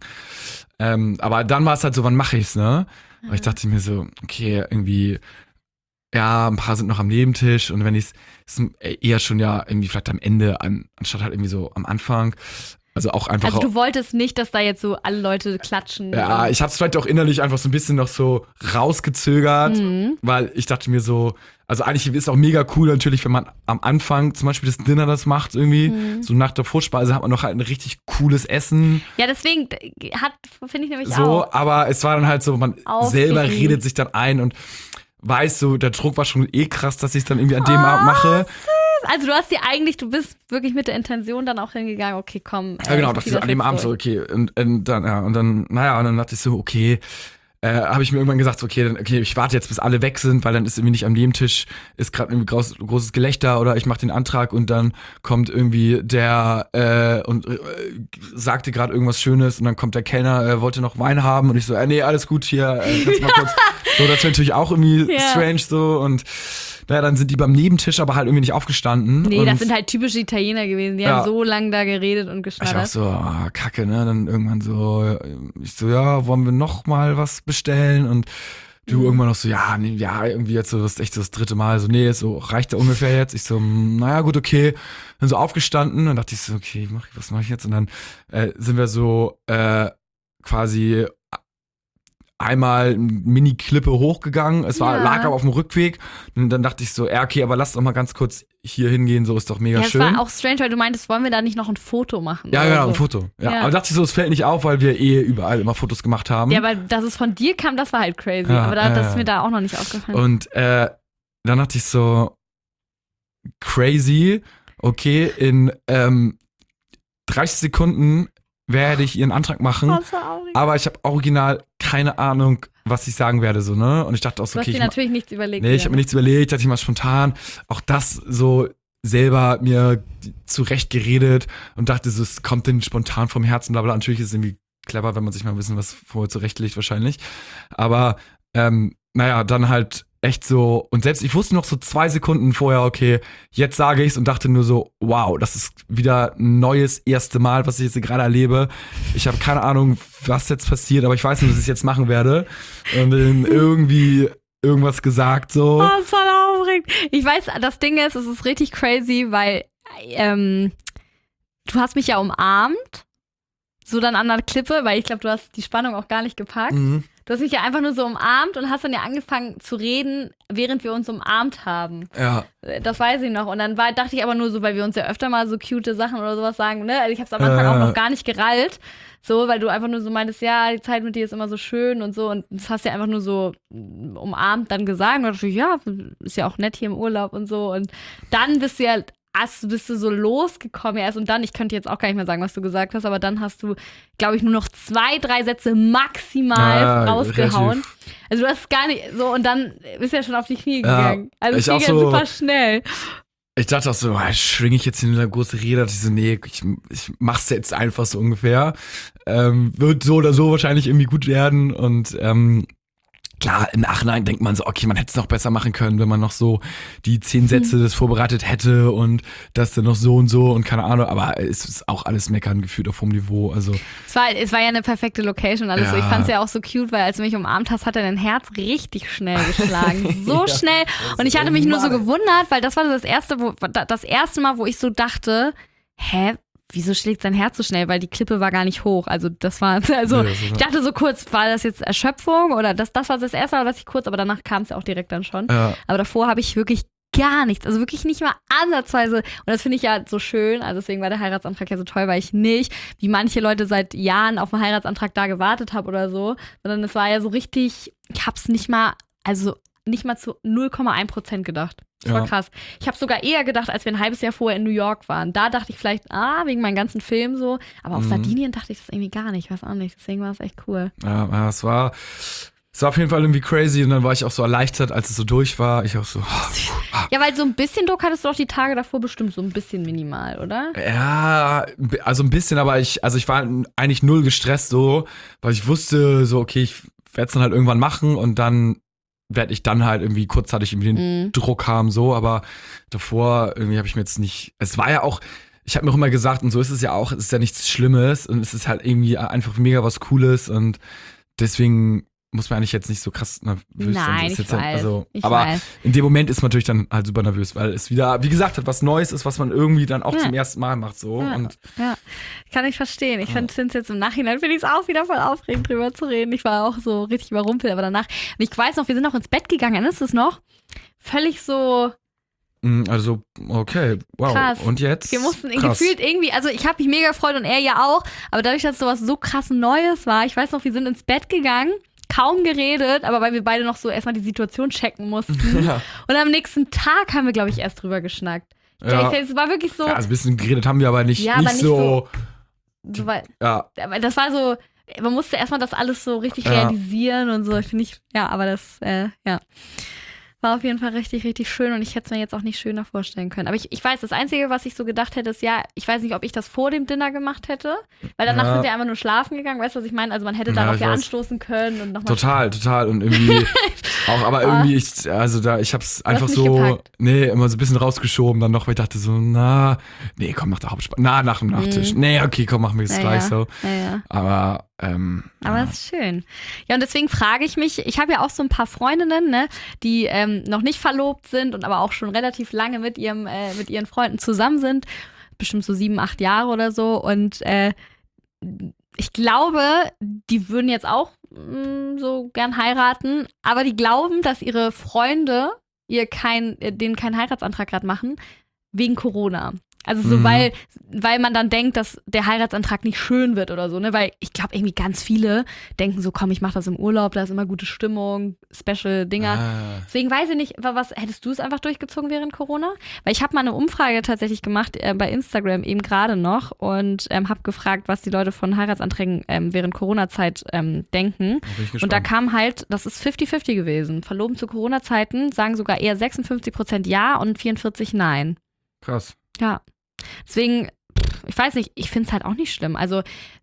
Aber dann war es halt so, wann mache ich es, ne? Und ich dachte mir so, okay, irgendwie, ein paar sind noch am Nebentisch und wenn ich es eher schon irgendwie vielleicht am Ende anstatt halt irgendwie so am Anfang. Also auch einfach. Also du wolltest nicht, dass da jetzt so alle Leute klatschen. Ja, ich hab's vielleicht auch innerlich einfach so ein bisschen noch so rausgezögert, weil ich dachte mir so, also eigentlich ist es auch mega cool natürlich, wenn man am Anfang zum Beispiel das Dinner das macht irgendwie, so nach der Vorspeise hat man noch halt ein richtig cooles Essen. Ja, deswegen finde ich nämlich so, auch. Aber es war dann halt so, man selber redet sich dann ein und weiß so, der Druck war schon krass, dass ich es dann irgendwie an dem Abend mache. Also du bist wirklich mit der Intention dann auch hingegangen, okay, komm. Ja, genau, dachte ich an dem Abend so, okay. Und dann dachte ich so, okay, habe ich mir irgendwann gesagt, so, okay, ich warte jetzt, bis alle weg sind, weil dann ist irgendwie nicht am Nebentisch, ist gerade irgendwie großes Gelächter oder ich mache den Antrag und dann kommt irgendwie der sagte gerade irgendwas Schönes und dann kommt der Kellner, wollte noch Wein haben und ich so, nee, alles gut hier, kannst mal kurz. So, das wäre natürlich auch irgendwie strange so und naja, dann sind die beim Nebentisch aber halt irgendwie nicht aufgestanden. Nee, das sind halt typische Italiener gewesen. Die haben so lange da geredet und geschnattert. Ich auch so, kacke, ne? Dann irgendwann so, ich so, ja, wollen wir noch mal was bestellen? Und du irgendwann noch so, ja, irgendwie jetzt so, das ist echt so das 3. Mal. So, nee, so reicht ja ungefähr jetzt. Ich so, naja, gut, okay. Dann so aufgestanden und dachte ich so, okay, was mache ich jetzt? Und dann sind wir so quasi einmal eine Mini-Klippe hochgegangen. Lag aber auf dem Rückweg. Und dann dachte ich so, okay, aber lass doch mal ganz kurz hier hingehen, so ist doch mega schön. Das war auch strange, weil du meintest, wollen wir da nicht noch ein Foto machen? Ja, genau, ein Foto. Ja. Aber dachte ich so, es fällt nicht auf, weil wir überall immer Fotos gemacht haben. Ja, weil dass es von dir kam, das war halt crazy. Aber das ist mir da auch noch nicht aufgefallen. Und dann dachte ich so, crazy, okay, in 30 Sekunden werde ich ihren Antrag machen, aber ich habe original keine Ahnung, was ich sagen werde, so, ne? Und ich dachte auch so, okay. Du hast dir natürlich nichts überlegt. Nee, ich habe mir nichts überlegt, dachte ich mal spontan. Auch das so selber mir zurecht geredet und dachte so, es kommt denn spontan vom Herzen, bla bla. Natürlich ist es irgendwie clever, wenn man sich mal ein bisschen was vorher zurechtlegt, wahrscheinlich. Aber dann halt echt so, und selbst ich wusste noch so 2 Sekunden vorher, okay, jetzt sage ich's und dachte nur so, wow, das ist wieder ein neues erste Mal, was ich jetzt gerade erlebe. Ich habe keine Ahnung, was jetzt passiert, aber ich weiß nicht, was ich jetzt machen werde. Und dann irgendwie irgendwas gesagt so. Oh, das war aufregend. Ich weiß, das Ding ist, es ist richtig crazy, weil du hast mich ja umarmt, so dann an der Klippe, weil ich glaube, du hast die Spannung auch gar nicht gepackt. Mhm. Du hast mich ja einfach nur so umarmt und hast dann ja angefangen zu reden, während wir uns umarmt haben. Ja. Das weiß ich noch. Und dann dachte ich aber nur so, weil wir uns ja öfter mal so cute Sachen oder sowas sagen, ne? Also ich hab's am Anfang auch noch gar nicht gerallt. So, weil du einfach nur so meintest, ja, die Zeit mit dir ist immer so schön und so. Und das hast du ja einfach nur so umarmt dann gesagt. Und dann dachte ich, ja, ist ja auch nett hier im Urlaub und so. Und dann bist du so losgekommen erst und dann, ich könnte jetzt auch gar nicht mehr sagen, was du gesagt hast, aber dann hast du, glaube ich, nur noch 2, 3 Sätze maximal rausgehauen. Relativ. Also du hast gar nicht so und dann bist du ja schon auf die Knie gegangen. Also es ging ja super schnell. Ich dachte auch so, schwinge ich jetzt in eine große Rede? Da dachte ich so, nee, ich mach's jetzt einfach so ungefähr. Wird so oder so wahrscheinlich irgendwie gut werden und klar, im Nachhinein denkt man so, okay, man hätte es noch besser machen können, wenn man noch so die 10 Sätze das vorbereitet hätte und das dann noch so und so und keine Ahnung, aber es ist auch alles meckern gefühlt auf hohem Niveau, also. Es war ja eine perfekte Location, alles so. Ich fand es ja auch so cute, weil als du mich umarmt hast, hat dein Herz richtig schnell geschlagen, so schnell und ich hatte mich nur so gewundert, weil das war das erste Mal, wo ich so dachte, wieso schlägt sein Herz so schnell? Weil die Klippe war gar nicht hoch. Also ich dachte so kurz, war das jetzt Erschöpfung oder das war das erste Mal, was ich kurz, aber danach kam es ja auch direkt dann schon. Ja. Aber davor habe ich wirklich gar nichts, also wirklich nicht mal ansatzweise. Und das finde ich ja so schön, also deswegen war der Heiratsantrag ja so toll, weil ich nicht, wie manche Leute seit Jahren auf einen Heiratsantrag da gewartet habe oder so, sondern es war ja so richtig, ich habe es nicht mal zu 0,1% gedacht. Das war krass. Ich habe sogar eher gedacht, als wir ein halbes Jahr vorher in New York waren. Da dachte ich vielleicht, wegen meinen ganzen Filmen so. Aber auf Sardinien dachte ich das irgendwie gar nicht. Ich weiß auch nicht. Deswegen war es echt cool. Ja, es war auf jeden Fall irgendwie crazy. Und dann war ich auch so erleichtert, als es so durch war. Ich auch so. Ja, weil so ein bisschen Druck hattest du doch die Tage davor bestimmt so ein bisschen minimal, oder? Ja, also ein bisschen. Aber ich war eigentlich null gestresst so. Weil ich wusste so, okay, ich werde es dann halt irgendwann machen. Und dann werde ich dann halt irgendwie kurzzeitig irgendwie den Druck haben, so, aber davor irgendwie habe ich mir jetzt nicht, es war ja auch, ich habe mir auch immer gesagt, und so ist es ja auch, es ist ja nichts Schlimmes und es ist halt irgendwie einfach mega was Cooles und deswegen muss man eigentlich jetzt nicht so krass nervös sein. Nein, ich weiß. Aber in dem Moment ist man natürlich dann halt super nervös, weil es wieder, wie gesagt, was Neues ist, was man irgendwie dann auch zum ersten Mal macht. So. Ja, kann ich verstehen. Ich finde es jetzt im Nachhinein, finde ich es auch wieder voll aufregend, drüber zu reden. Ich war auch so richtig überrumpelt, aber danach, und ich weiß noch, wir sind auch ins Bett gegangen, ist es noch? Völlig so. Also, okay, wow. Krass. Und jetzt? Wir mussten gefühlt irgendwie, also ich habe mich mega gefreut und er ja auch, aber dadurch, dass sowas so krass Neues war, ich weiß noch, wir sind ins Bett gegangen, kaum geredet, aber weil wir beide noch so erstmal die Situation checken mussten. Ja. Und am nächsten Tag haben wir, glaube ich, erst drüber geschnackt. Ja. Es war wirklich so. Ja, also ein bisschen geredet haben wir, aber nicht, nicht so. Ja. Aber das war so, man musste erstmal das alles so richtig realisieren und so, finde ich, aber das, war auf jeden Fall richtig, richtig schön und ich hätte es mir jetzt auch nicht schöner vorstellen können. Aber ich weiß, das Einzige, was ich so gedacht hätte, ist ich weiß nicht, ob ich das vor dem Dinner gemacht hätte, weil danach sind wir einfach nur schlafen gegangen, weißt du, was ich meine? Also man hätte darauf anstoßen können und nochmal. Total und irgendwie auch, aber irgendwie, ich hab's einfach so, gepackt. Immer so ein bisschen rausgeschoben dann noch, weil ich dachte so, komm, nach der Hauptspeise, nach dem Nachtisch. Okay, komm, machen wir es gleich so. Ja. Aber das ist schön. Ja, und deswegen frage ich mich, ich habe ja auch so ein paar Freundinnen, ne, die noch nicht verlobt sind und aber auch schon relativ lange mit ihren Freunden zusammen sind. Bestimmt so 7, 8 Jahre oder so. Und ich glaube, die würden jetzt auch so gern heiraten, aber die glauben, dass ihre Freunde denen keinen Heiratsantrag gerade machen, wegen Corona. Also so, weil man dann denkt, dass der Heiratsantrag nicht schön wird oder so, ne? Weil ich glaube, irgendwie ganz viele denken so, komm, ich mach das im Urlaub, da ist immer gute Stimmung, Special-Dinger. Deswegen weiß ich nicht, hättest du es einfach durchgezogen während Corona? Weil ich habe mal eine Umfrage tatsächlich gemacht bei Instagram eben gerade noch und habe gefragt, was die Leute von Heiratsanträgen während Corona-Zeit denken. Und da kam halt, das ist 50-50 gewesen. Verloben zu Corona-Zeiten sagen sogar eher 56% ja und 44% nein. Krass. Ja. Deswegen, ich weiß nicht, ich finde es halt auch nicht schlimm. Also,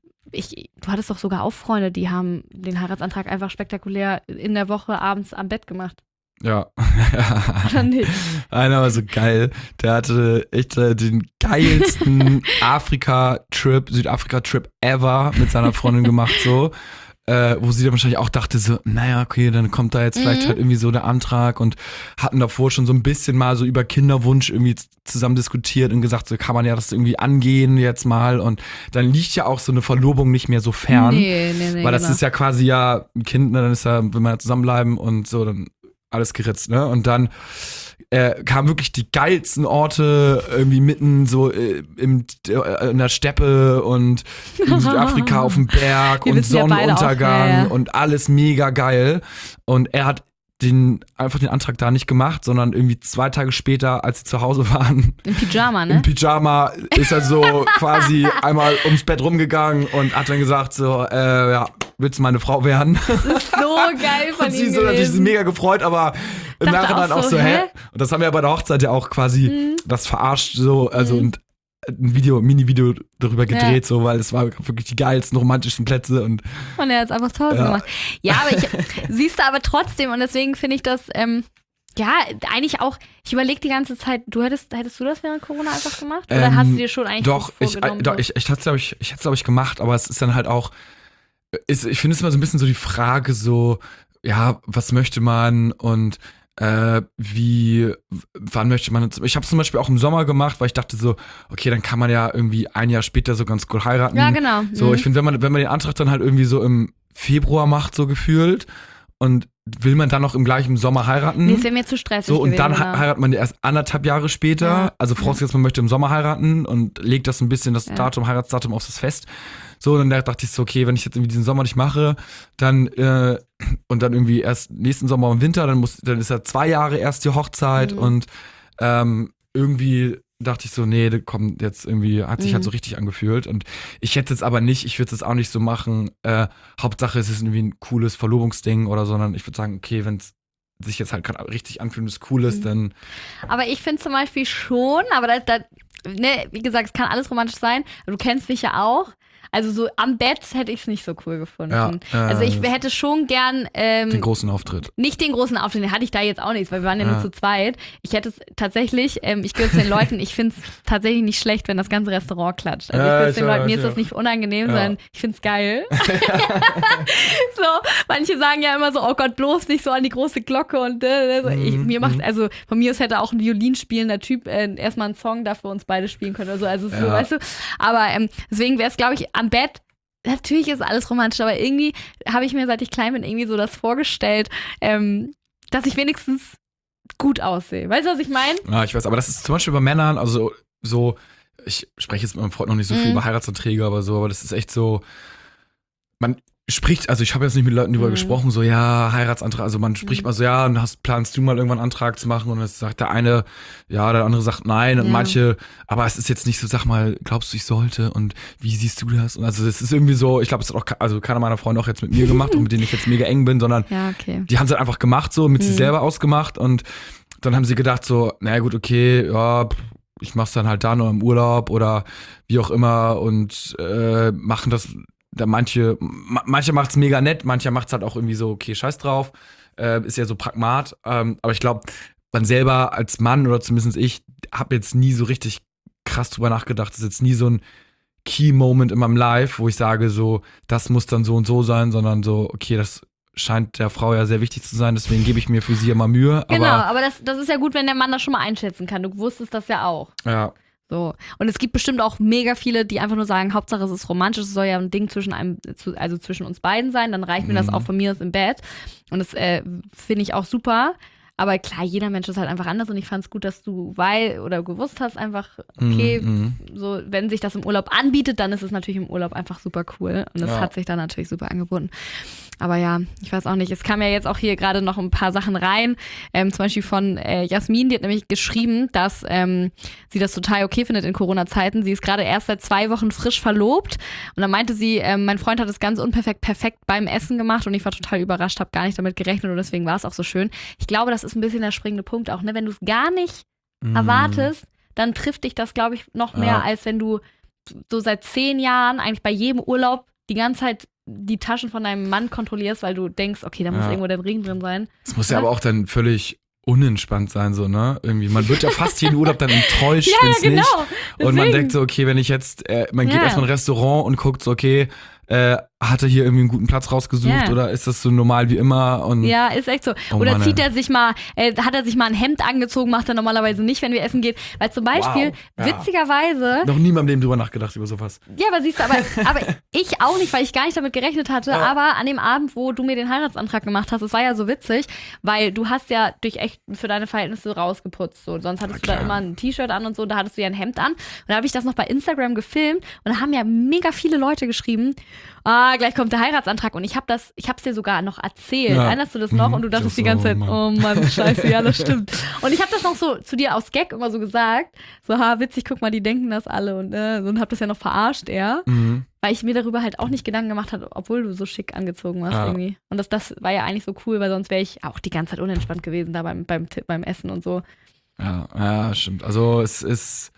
du hattest doch sogar auch Freunde, die haben den Heiratsantrag einfach spektakulär in der Woche abends am Bett gemacht. Ja. Oder nicht? Einer war so geil. Der hatte echt den geilsten Südafrika-Trip ever mit seiner Freundin gemacht, so. Wo sie dann wahrscheinlich auch dachte so, okay, dann kommt da jetzt vielleicht halt irgendwie so der Antrag und hatten davor schon so ein bisschen mal so über Kinderwunsch irgendwie zusammen diskutiert und gesagt, so kann man ja das irgendwie angehen jetzt mal und dann liegt ja auch so eine Verlobung nicht mehr so fern, weil das ist ja quasi ein Kind, ne, dann ist ja, will man ja zusammenbleiben und so, dann alles geritzt, ne, und dann kamen wirklich die geilsten Orte irgendwie mitten so in der Steppe und in Südafrika auf dem Berg und Sonnenuntergang und alles mega geil. Und er hat einfach den Antrag da nicht gemacht, sondern irgendwie 2 Tage später, als sie zu Hause waren. Im Pyjama, ne? Im Pyjama ist er so quasi einmal ums Bett rumgegangen und hat dann gesagt so, willst du meine Frau werden? Das ist so geil von ihm. Und sie so natürlich mega gefreut, aber im Nachhinein auch so, hä? Und das haben wir ja bei der Hochzeit ja auch quasi das verarscht so, also und ein Mini-Video darüber gedreht, so, weil es war wirklich die geilsten, romantischsten Plätze und er hat es einfach zu Hause gemacht. Ja, aber siehst du aber trotzdem und deswegen finde ich das, eigentlich auch, ich überlege die ganze Zeit, hättest du das während Corona einfach gemacht? Oder hast du dir schon eigentlich vorgenommen? Doch, ich hätte es, glaube ich, gemacht, aber es ist dann halt auch, ich finde es immer so ein bisschen so die Frage so, was möchte man und wann möchte man, ich habe es zum Beispiel auch im Sommer gemacht, weil ich dachte so, okay, dann kann man ja irgendwie ein Jahr später so ganz cool heiraten. Ja, genau. So, ich finde, wenn man den Antrag dann halt irgendwie so im Februar macht, so gefühlt, und will man dann noch im gleichen Sommer heiraten? Nee, das wäre mir zu stressig so, und gewesen, dann heiratet man erst 1,5 Jahre später. Ja. Also vorausgesetzt, man möchte im Sommer heiraten und legt das ein bisschen, das Heiratsdatum auf das Fest. So, und dann dachte ich so, okay, wenn ich jetzt irgendwie diesen Sommer nicht mache, dann und dann irgendwie erst nächsten Sommer im Winter, dann ist ja 2 Jahre erst die Hochzeit und irgendwie dachte ich so, nee, komm, jetzt irgendwie hat sich halt so richtig angefühlt und ich hätte es aber nicht, ich würde es auch nicht so machen, Hauptsache es ist irgendwie ein cooles Verlobungsding oder sondern ich würde sagen, okay, wenn es sich jetzt halt gerade richtig anfühlt und es cool ist, dann. Aber ich finde zum Beispiel schon, aber wie gesagt, es kann alles romantisch sein, du kennst mich ja auch. Also so am Bett hätte ich es nicht so cool gefunden. Also ich hätte schon gern den großen Auftritt. Nicht den großen Auftritt, den hatte ich da jetzt auch nicht, weil wir waren ja nur zu zweit. Ich hätte es tatsächlich, ich gehöre zu den Leuten, ich finde es tatsächlich nicht schlecht, wenn das ganze Restaurant klatscht. Also ich gehöre zu den Leuten, mir ist das nicht unangenehm, sondern ich finde es geil. So, manche sagen ja immer so, oh Gott, bloß nicht so an die große Glocke und also von mir aus hätte auch ein Violin spielender Typ erstmal einen Song dafür uns beide spielen können oder so, also so, weißt du. Aber deswegen wäre es, glaube ich, am Bett, natürlich ist alles romantisch, aber irgendwie habe ich mir, seit ich klein bin, irgendwie so das vorgestellt, dass ich wenigstens gut aussehe. Weißt du, was ich meine? Ja, ich weiß, aber das ist zum Beispiel bei Männern, also so, ich spreche jetzt mit meinem Freund noch nicht so viel über Heiratsanträge, aber das ist echt so, also ich habe jetzt nicht mit Leuten darüber gesprochen, so ja, Heiratsantrag, also man spricht mal so, ja, und planst du mal irgendwann einen Antrag zu machen und es sagt der eine, ja, der andere sagt nein und manche, aber es ist jetzt nicht so, sag mal, glaubst du, ich sollte und wie siehst du das? Und also es ist irgendwie so, ich glaube, es hat auch, also keiner meiner Freunde auch jetzt mit mir gemacht und mit denen ich jetzt mega eng bin, sondern die haben es halt einfach gemacht, so mit sich selber ausgemacht und dann haben sie gedacht so, naja gut, okay, ja, ich mach's dann halt da noch im Urlaub oder wie auch immer und machen das. Da manche macht's mega nett, mancher macht's halt auch irgendwie so, okay, scheiß drauf, ist ja so Pragmat. Aber ich glaube, man selber als Mann oder zumindest ich, habe jetzt nie so richtig krass drüber nachgedacht. Das ist jetzt nie so ein Key-Moment in meinem Life, wo ich sage, so, das muss dann so und so sein, sondern so, okay, das scheint der Frau ja sehr wichtig zu sein, deswegen gebe ich mir für sie immer Mühe. Genau, aber das ist ja gut, wenn der Mann das schon mal einschätzen kann. Du wusstest das ja auch. Ja. So. Und es gibt bestimmt auch mega viele, die einfach nur sagen, Hauptsache es ist romantisch, es soll ja ein Ding zwischen zwischen uns beiden sein, dann reicht mir das auch von mir aus im Bett. Und das finde ich auch super. Aber klar, jeder Mensch ist halt einfach anders und ich fand es gut, dass du gewusst hast, einfach, okay, so, wenn sich das im Urlaub anbietet, dann ist es natürlich im Urlaub einfach super cool. Und das hat sich dann natürlich super angeboten. Aber ja, ich weiß auch nicht. Es kam ja jetzt auch hier gerade noch ein paar Sachen rein. Zum Beispiel von Jasmin, die hat nämlich geschrieben, dass sie das total okay findet in Corona-Zeiten. Sie ist gerade erst seit 2 Wochen frisch verlobt. Und dann meinte sie, mein Freund hat es ganz perfekt beim Essen gemacht und ich war total überrascht, habe gar nicht damit gerechnet und deswegen war es auch so schön. Ich glaube, das ist ein bisschen der springende Punkt auch, ne? Wenn du es gar nicht erwartest, dann trifft dich das, glaube ich, noch mehr, als wenn du so seit 10 Jahren eigentlich bei jedem Urlaub die ganze Zeit die Taschen von deinem Mann kontrollierst, weil du denkst, okay, da muss irgendwo der Ring drin sein. Das muss ja aber auch dann völlig unentspannt sein, so, ne? Irgendwie, man wird ja fast jeden Urlaub dann enttäuscht, wenn es nicht. Deswegen. Und man denkt so, okay, wenn ich jetzt, man geht erstmal in ein Restaurant und guckt so, okay, hat er hier irgendwie einen guten Platz rausgesucht oder ist das so normal wie immer? Und ja, ist echt so. Oder hat er sich mal ein Hemd angezogen, macht er normalerweise nicht, wenn wir essen gehen. Weil zum Beispiel, witzigerweise. Noch nie in meinem Leben drüber nachgedacht über sowas. Ja, aber siehst du, aber ich auch nicht, weil ich gar nicht damit gerechnet hatte. Ja. Aber an dem Abend, wo du mir den Heiratsantrag gemacht hast, es war ja so witzig, weil du hast ja durch echt für deine Verhältnisse rausgeputzt. So. Sonst hattest du da immer ein T-Shirt an und so, da hattest du ja ein Hemd an. Und da habe ich das noch bei Instagram gefilmt und da haben ja mega viele Leute geschrieben, gleich kommt der Heiratsantrag und ich hab's dir sogar noch erzählt. Ja. Erinnerst du das noch? Und du dachtest die ganze Zeit, oh Mann, scheiße, ja, das stimmt. Und ich habe das noch so zu dir aus Gag immer so gesagt, so, witzig, guck mal, die denken das alle und hab das ja noch verarscht eher, weil ich mir darüber halt auch nicht Gedanken gemacht habe, obwohl du so schick angezogen warst irgendwie. Und das war ja eigentlich so cool, weil sonst wäre ich auch die ganze Zeit unentspannt gewesen da beim Essen und so. Ja, stimmt. Also es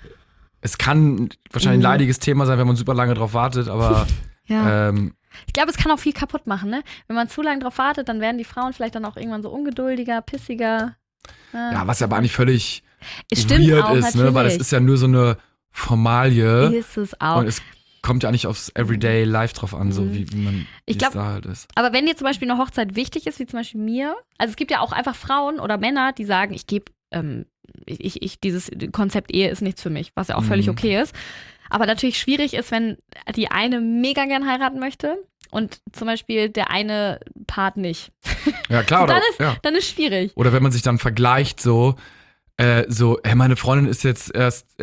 kann wahrscheinlich ein leidiges Thema sein, wenn man super lange drauf wartet, aber ja. Ich glaube, es kann auch viel kaputt machen, ne? Wenn man zu lange drauf wartet, dann werden die Frauen vielleicht dann auch irgendwann so ungeduldiger, pissiger. Ja, was ja aber eigentlich völlig weird auch, ist, natürlich. Ne? Weil es ist ja nur so eine Formalie. Ist es auch. Und es kommt ja nicht aufs Everyday Life drauf an, so wie man es da halt ist. Aber wenn dir zum Beispiel eine Hochzeit wichtig ist, wie zum Beispiel mir, also es gibt ja auch einfach Frauen oder Männer, die sagen, ich gebe, dieses Konzept Ehe ist nichts für mich, was ja auch völlig okay ist. Aber natürlich schwierig ist, wenn die eine mega gern heiraten möchte und zum Beispiel der eine Part nicht. Ja, klar. Dann ist schwierig. Oder wenn man sich dann vergleicht hey, meine Freundin ist jetzt erst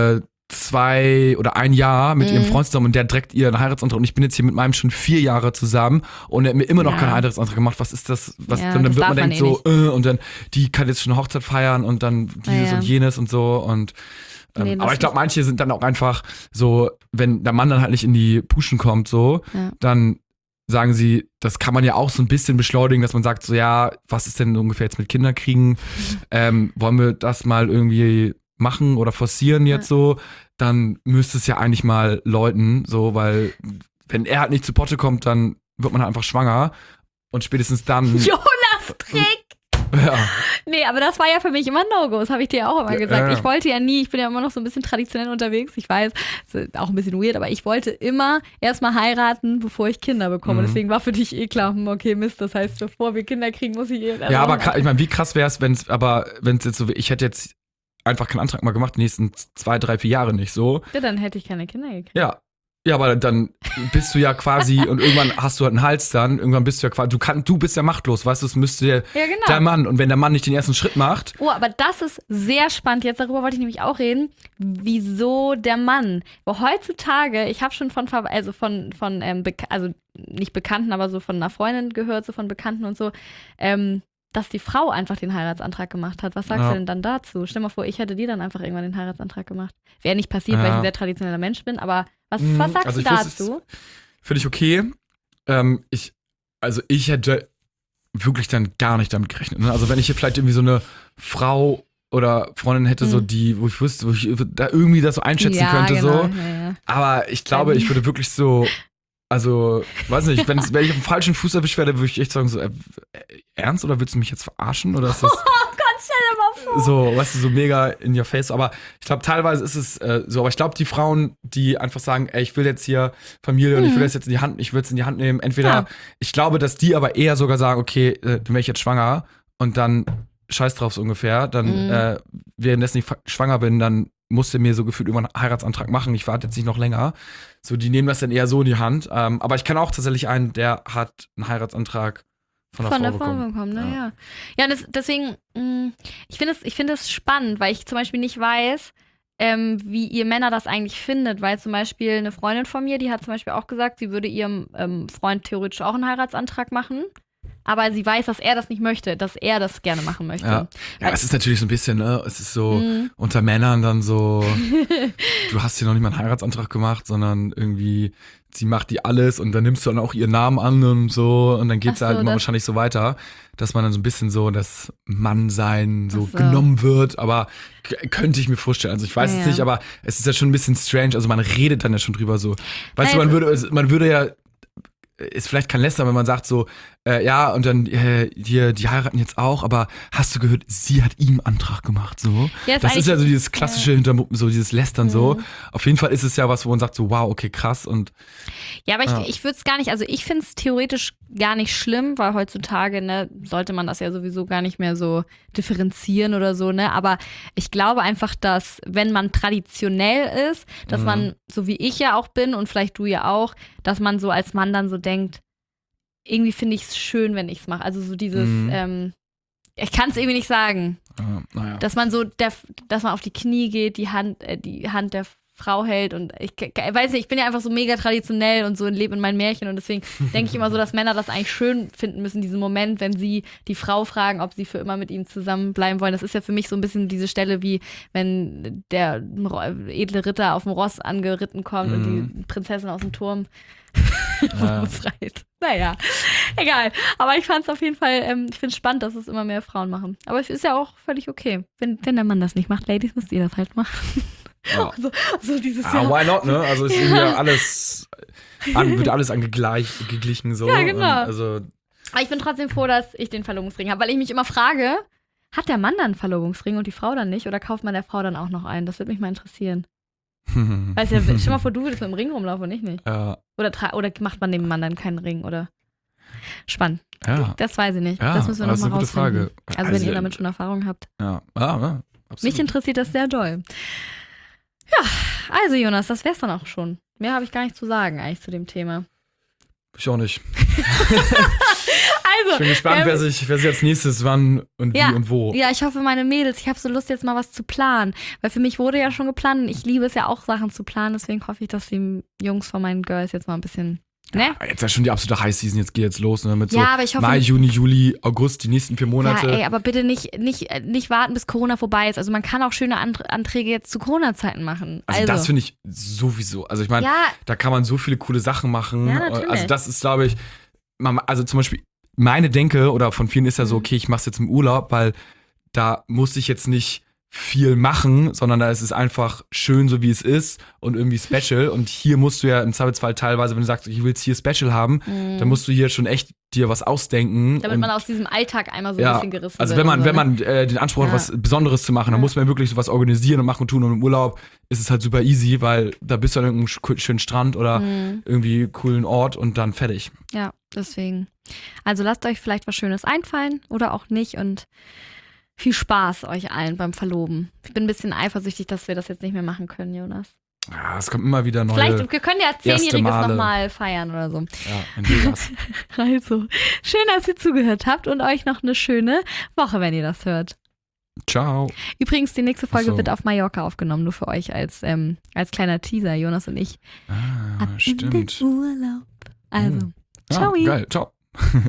2 oder 1 Jahr mit ihrem Freund zusammen und der direkt ihren Heiratsantrag und ich bin jetzt hier mit meinem schon 4 Jahre zusammen und er hat mir immer noch keinen Heiratsantrag gemacht. Was ist das? Dann wird man denkt so, und dann die kann jetzt schon eine Hochzeit feiern und dann dieses und jenes und so und aber ich glaube, manche sind dann auch einfach so, wenn der Mann dann halt nicht in die Puschen kommt, so, dann sagen sie, das kann man ja auch so ein bisschen beschleunigen, dass man sagt, so, ja, was ist denn ungefähr jetzt mit Kinderkriegen? Wollen wir das mal irgendwie machen oder forcieren jetzt so? Dann müsste es ja eigentlich mal läuten, so, weil wenn er halt nicht zu Potte kommt, dann wird man halt einfach schwanger und spätestens dann. Jonas Trick! Ja. Nee, aber das war ja für mich immer No-Go, das habe ich dir ja auch immer gesagt. Ich wollte ja nie, ich bin ja immer noch so ein bisschen traditionell unterwegs, ich weiß, ist auch ein bisschen weird, aber ich wollte immer erstmal heiraten, bevor ich Kinder bekomme. Deswegen war für dich klar, okay, Mist, das heißt, bevor wir Kinder kriegen, muss ich Ja, aber ich meine, wie krass wäre es, wenn es jetzt so, ich hätte jetzt einfach keinen Antrag mal gemacht, die nächsten 2, 3, 4 Jahre nicht so. Ja, dann hätte ich keine Kinder gekriegt. Ja. Ja, aber dann bist du ja quasi und irgendwann hast du halt einen Hals dann, irgendwann bist du ja quasi, du bist ja machtlos, weißt du, es müsste der Mann und wenn der Mann nicht den ersten Schritt macht. Oh, aber das ist sehr spannend, jetzt darüber wollte ich nämlich auch reden, wieso der Mann, weil heutzutage, ich habe schon also nicht Bekannten, aber so von einer Freundin gehört, so von Bekannten und so, dass die Frau einfach den Heiratsantrag gemacht hat. Was sagst du denn dann dazu? Stell mal vor, ich hätte dir dann einfach irgendwann den Heiratsantrag gemacht. Wäre nicht passiert, weil ich ein sehr traditioneller Mensch bin, aber was sagst du dazu? Finde ich okay. Ich hätte wirklich dann gar nicht damit gerechnet. Ne? Also wenn ich hier vielleicht irgendwie so eine Frau oder Freundin hätte, so die, wo ich wüsste, wo ich da irgendwie das so einschätzen könnte, genau, so. Ja. Aber ich glaube, ich würde wirklich so, also, weiß nicht, wenn ich auf dem falschen Fuß erwischt werde, würde ich echt sagen, so, ernst oder willst du mich jetzt verarschen? Oder ist das stell dir mal vor. So, weißt du, so mega in your face. Aber ich glaube, teilweise ist es so. Aber ich glaube, die Frauen, die einfach sagen, ey, ich will jetzt hier Familie und ich will das jetzt in die Hand, ich will es in die Hand nehmen. Entweder, ich glaube, dass die aber eher sogar sagen, okay, dann wäre ich jetzt schwanger und dann scheiß drauf so ungefähr. Dann, währenddessen ich schwanger bin, dann musste mir so gefühlt irgendwann einen Heiratsantrag machen. Ich warte jetzt nicht noch länger. So, die nehmen das dann eher so in die Hand. Aber ich kenne auch tatsächlich einen, der hat einen Heiratsantrag von der Frau bekommen. Ne? Ja, deswegen, ich finde es spannend, weil ich zum Beispiel nicht weiß, wie ihr Männer das eigentlich findet, weil zum Beispiel eine Freundin von mir, die hat zum Beispiel auch gesagt, sie würde ihrem Freund theoretisch auch einen Heiratsantrag machen, aber sie weiß, dass er das nicht möchte, dass er das gerne machen möchte. Ja, es ist natürlich so ein bisschen, ne, es ist so unter Männern dann so, du hast hier noch nicht mal einen Heiratsantrag gemacht, sondern irgendwie, sie macht die alles und dann nimmst du dann auch ihren Namen an und so und dann geht's halt immer wahrscheinlich so weiter, dass man dann so ein bisschen so das Mannsein so genommen wird, aber könnte ich mir vorstellen, also ich weiß es nicht, aber es ist ja schon ein bisschen strange, also man redet dann ja schon drüber so, weißt du, man würde ja, ist vielleicht kein Lästern, wenn man sagt so, ja, und dann hier, die heiraten jetzt auch, aber hast du gehört, sie hat ihm einen Antrag gemacht, so. Ja, das ist ja so dieses klassische so dieses Lästern so. Auf jeden Fall ist es ja was, wo man sagt so, wow, okay, krass und ja, aber ich würde es gar nicht, also ich finde es theoretisch gar nicht schlimm, weil heutzutage, ne, sollte man das ja sowieso gar nicht mehr so differenzieren oder so, ne, aber ich glaube einfach, dass, wenn man traditionell ist, dass man, so wie ich ja auch bin und vielleicht du ja auch, dass man so als Mann dann so denkt, irgendwie finde ich es schön, wenn ich es mache. Also so dieses, ich kann es irgendwie nicht sagen. Dass man so, dass man auf die Knie geht, die Hand der Frau hält und ich weiß nicht, ich bin ja einfach so mega traditionell und so und lebe in meinem Märchen und deswegen denke ich immer so, dass Männer das eigentlich schön finden müssen, diesen Moment, wenn sie die Frau fragen, ob sie für immer mit ihm zusammenbleiben wollen. Das ist ja für mich so ein bisschen diese Stelle, wie wenn der edle Ritter auf dem Ross angeritten kommt und die Prinzessin aus dem Turm befreit. Naja, egal. Aber ich fand es auf jeden Fall, ich finde es spannend, dass es immer mehr Frauen machen. Aber es ist ja auch völlig okay. Wenn der Mann das nicht macht, Ladies, müsst ihr das halt machen. Ja. so dieses Jahr. Why not, ne? Also es ist ja alles, wird alles geglichen so. Ja, genau. Also, aber ich bin trotzdem froh, dass ich den Verlobungsring habe, weil ich mich immer frage, hat der Mann dann einen Verlobungsring und die Frau dann nicht? Oder kauft man der Frau dann auch noch einen? Das würde mich mal interessieren. Weißt du, stell mal vor, du würdest mit dem Ring rumlaufen und ich nicht. Ja. Oder macht man dem Mann dann keinen Ring, oder? Spannend. Ja. Das weiß ich nicht. Ja, das müssen wir nochmal rausfinden. Frage. Also wenn ihr damit schon Erfahrung habt. Ja, absolut. Mich interessiert das sehr doll. Ja, also Jonas, das wär's dann auch schon. Mehr habe ich gar nicht zu sagen eigentlich zu dem Thema. Ich auch nicht. Ich bin gespannt, wer sich als nächstes wann und wie und wo. Ja, ich hoffe, meine Mädels, ich habe so Lust, jetzt mal was zu planen. Weil für mich wurde ja schon geplant und ich liebe es ja auch, Sachen zu planen. Deswegen hoffe ich, dass die Jungs von meinen Girls jetzt mal ein bisschen, ne? Ja, jetzt ist ja schon die absolute High-Season, jetzt geht jetzt los, ne? Mit so aber ich hoffe, Mai, Juni, Juli, August, die nächsten 4 Monate. Ja, aber bitte nicht warten, bis Corona vorbei ist. Also man kann auch schöne Anträge jetzt zu Corona-Zeiten machen. Also das finde ich sowieso. Also ich meine, da kann man so viele coole Sachen machen. Ja, natürlich. Also das ist, glaube ich, also zum Beispiel meine Denke oder von vielen ist ja so, okay, ich mach's jetzt im Urlaub, weil da muss ich jetzt nicht viel machen, sondern da ist es einfach schön, so wie es ist und irgendwie special. Und hier musst du ja im Zweifelsfall teilweise, wenn du sagst, ich will es hier special haben, dann musst du hier schon echt dir was ausdenken. Damit man aus diesem Alltag einmal so ein bisschen gerissen wird. Also wenn man den Anspruch hat, was Besonderes zu machen, dann muss man wirklich sowas organisieren und machen und tun. Und im Urlaub ist es halt super easy, weil da bist du an irgendeinem schönen Strand oder irgendwie coolen Ort und dann fertig. Ja, deswegen. Also lasst euch vielleicht was Schönes einfallen oder auch nicht und viel Spaß euch allen beim Verloben. Ich bin ein bisschen eifersüchtig, dass wir das jetzt nicht mehr machen können, Jonas. Ja, es kommt immer wieder neue. Vielleicht, wir können ja 10-Jähriges Male. nochmal feiern oder so. Ja, in Vegas. Also, schön, dass ihr zugehört habt und euch noch eine schöne Woche, wenn ihr das hört. Ciao. Übrigens, die nächste Folge wird auf Mallorca aufgenommen, nur für euch als kleiner Teaser, Jonas und ich. Stimmt. In den Urlaub. Also, ciao. Geil, ciao.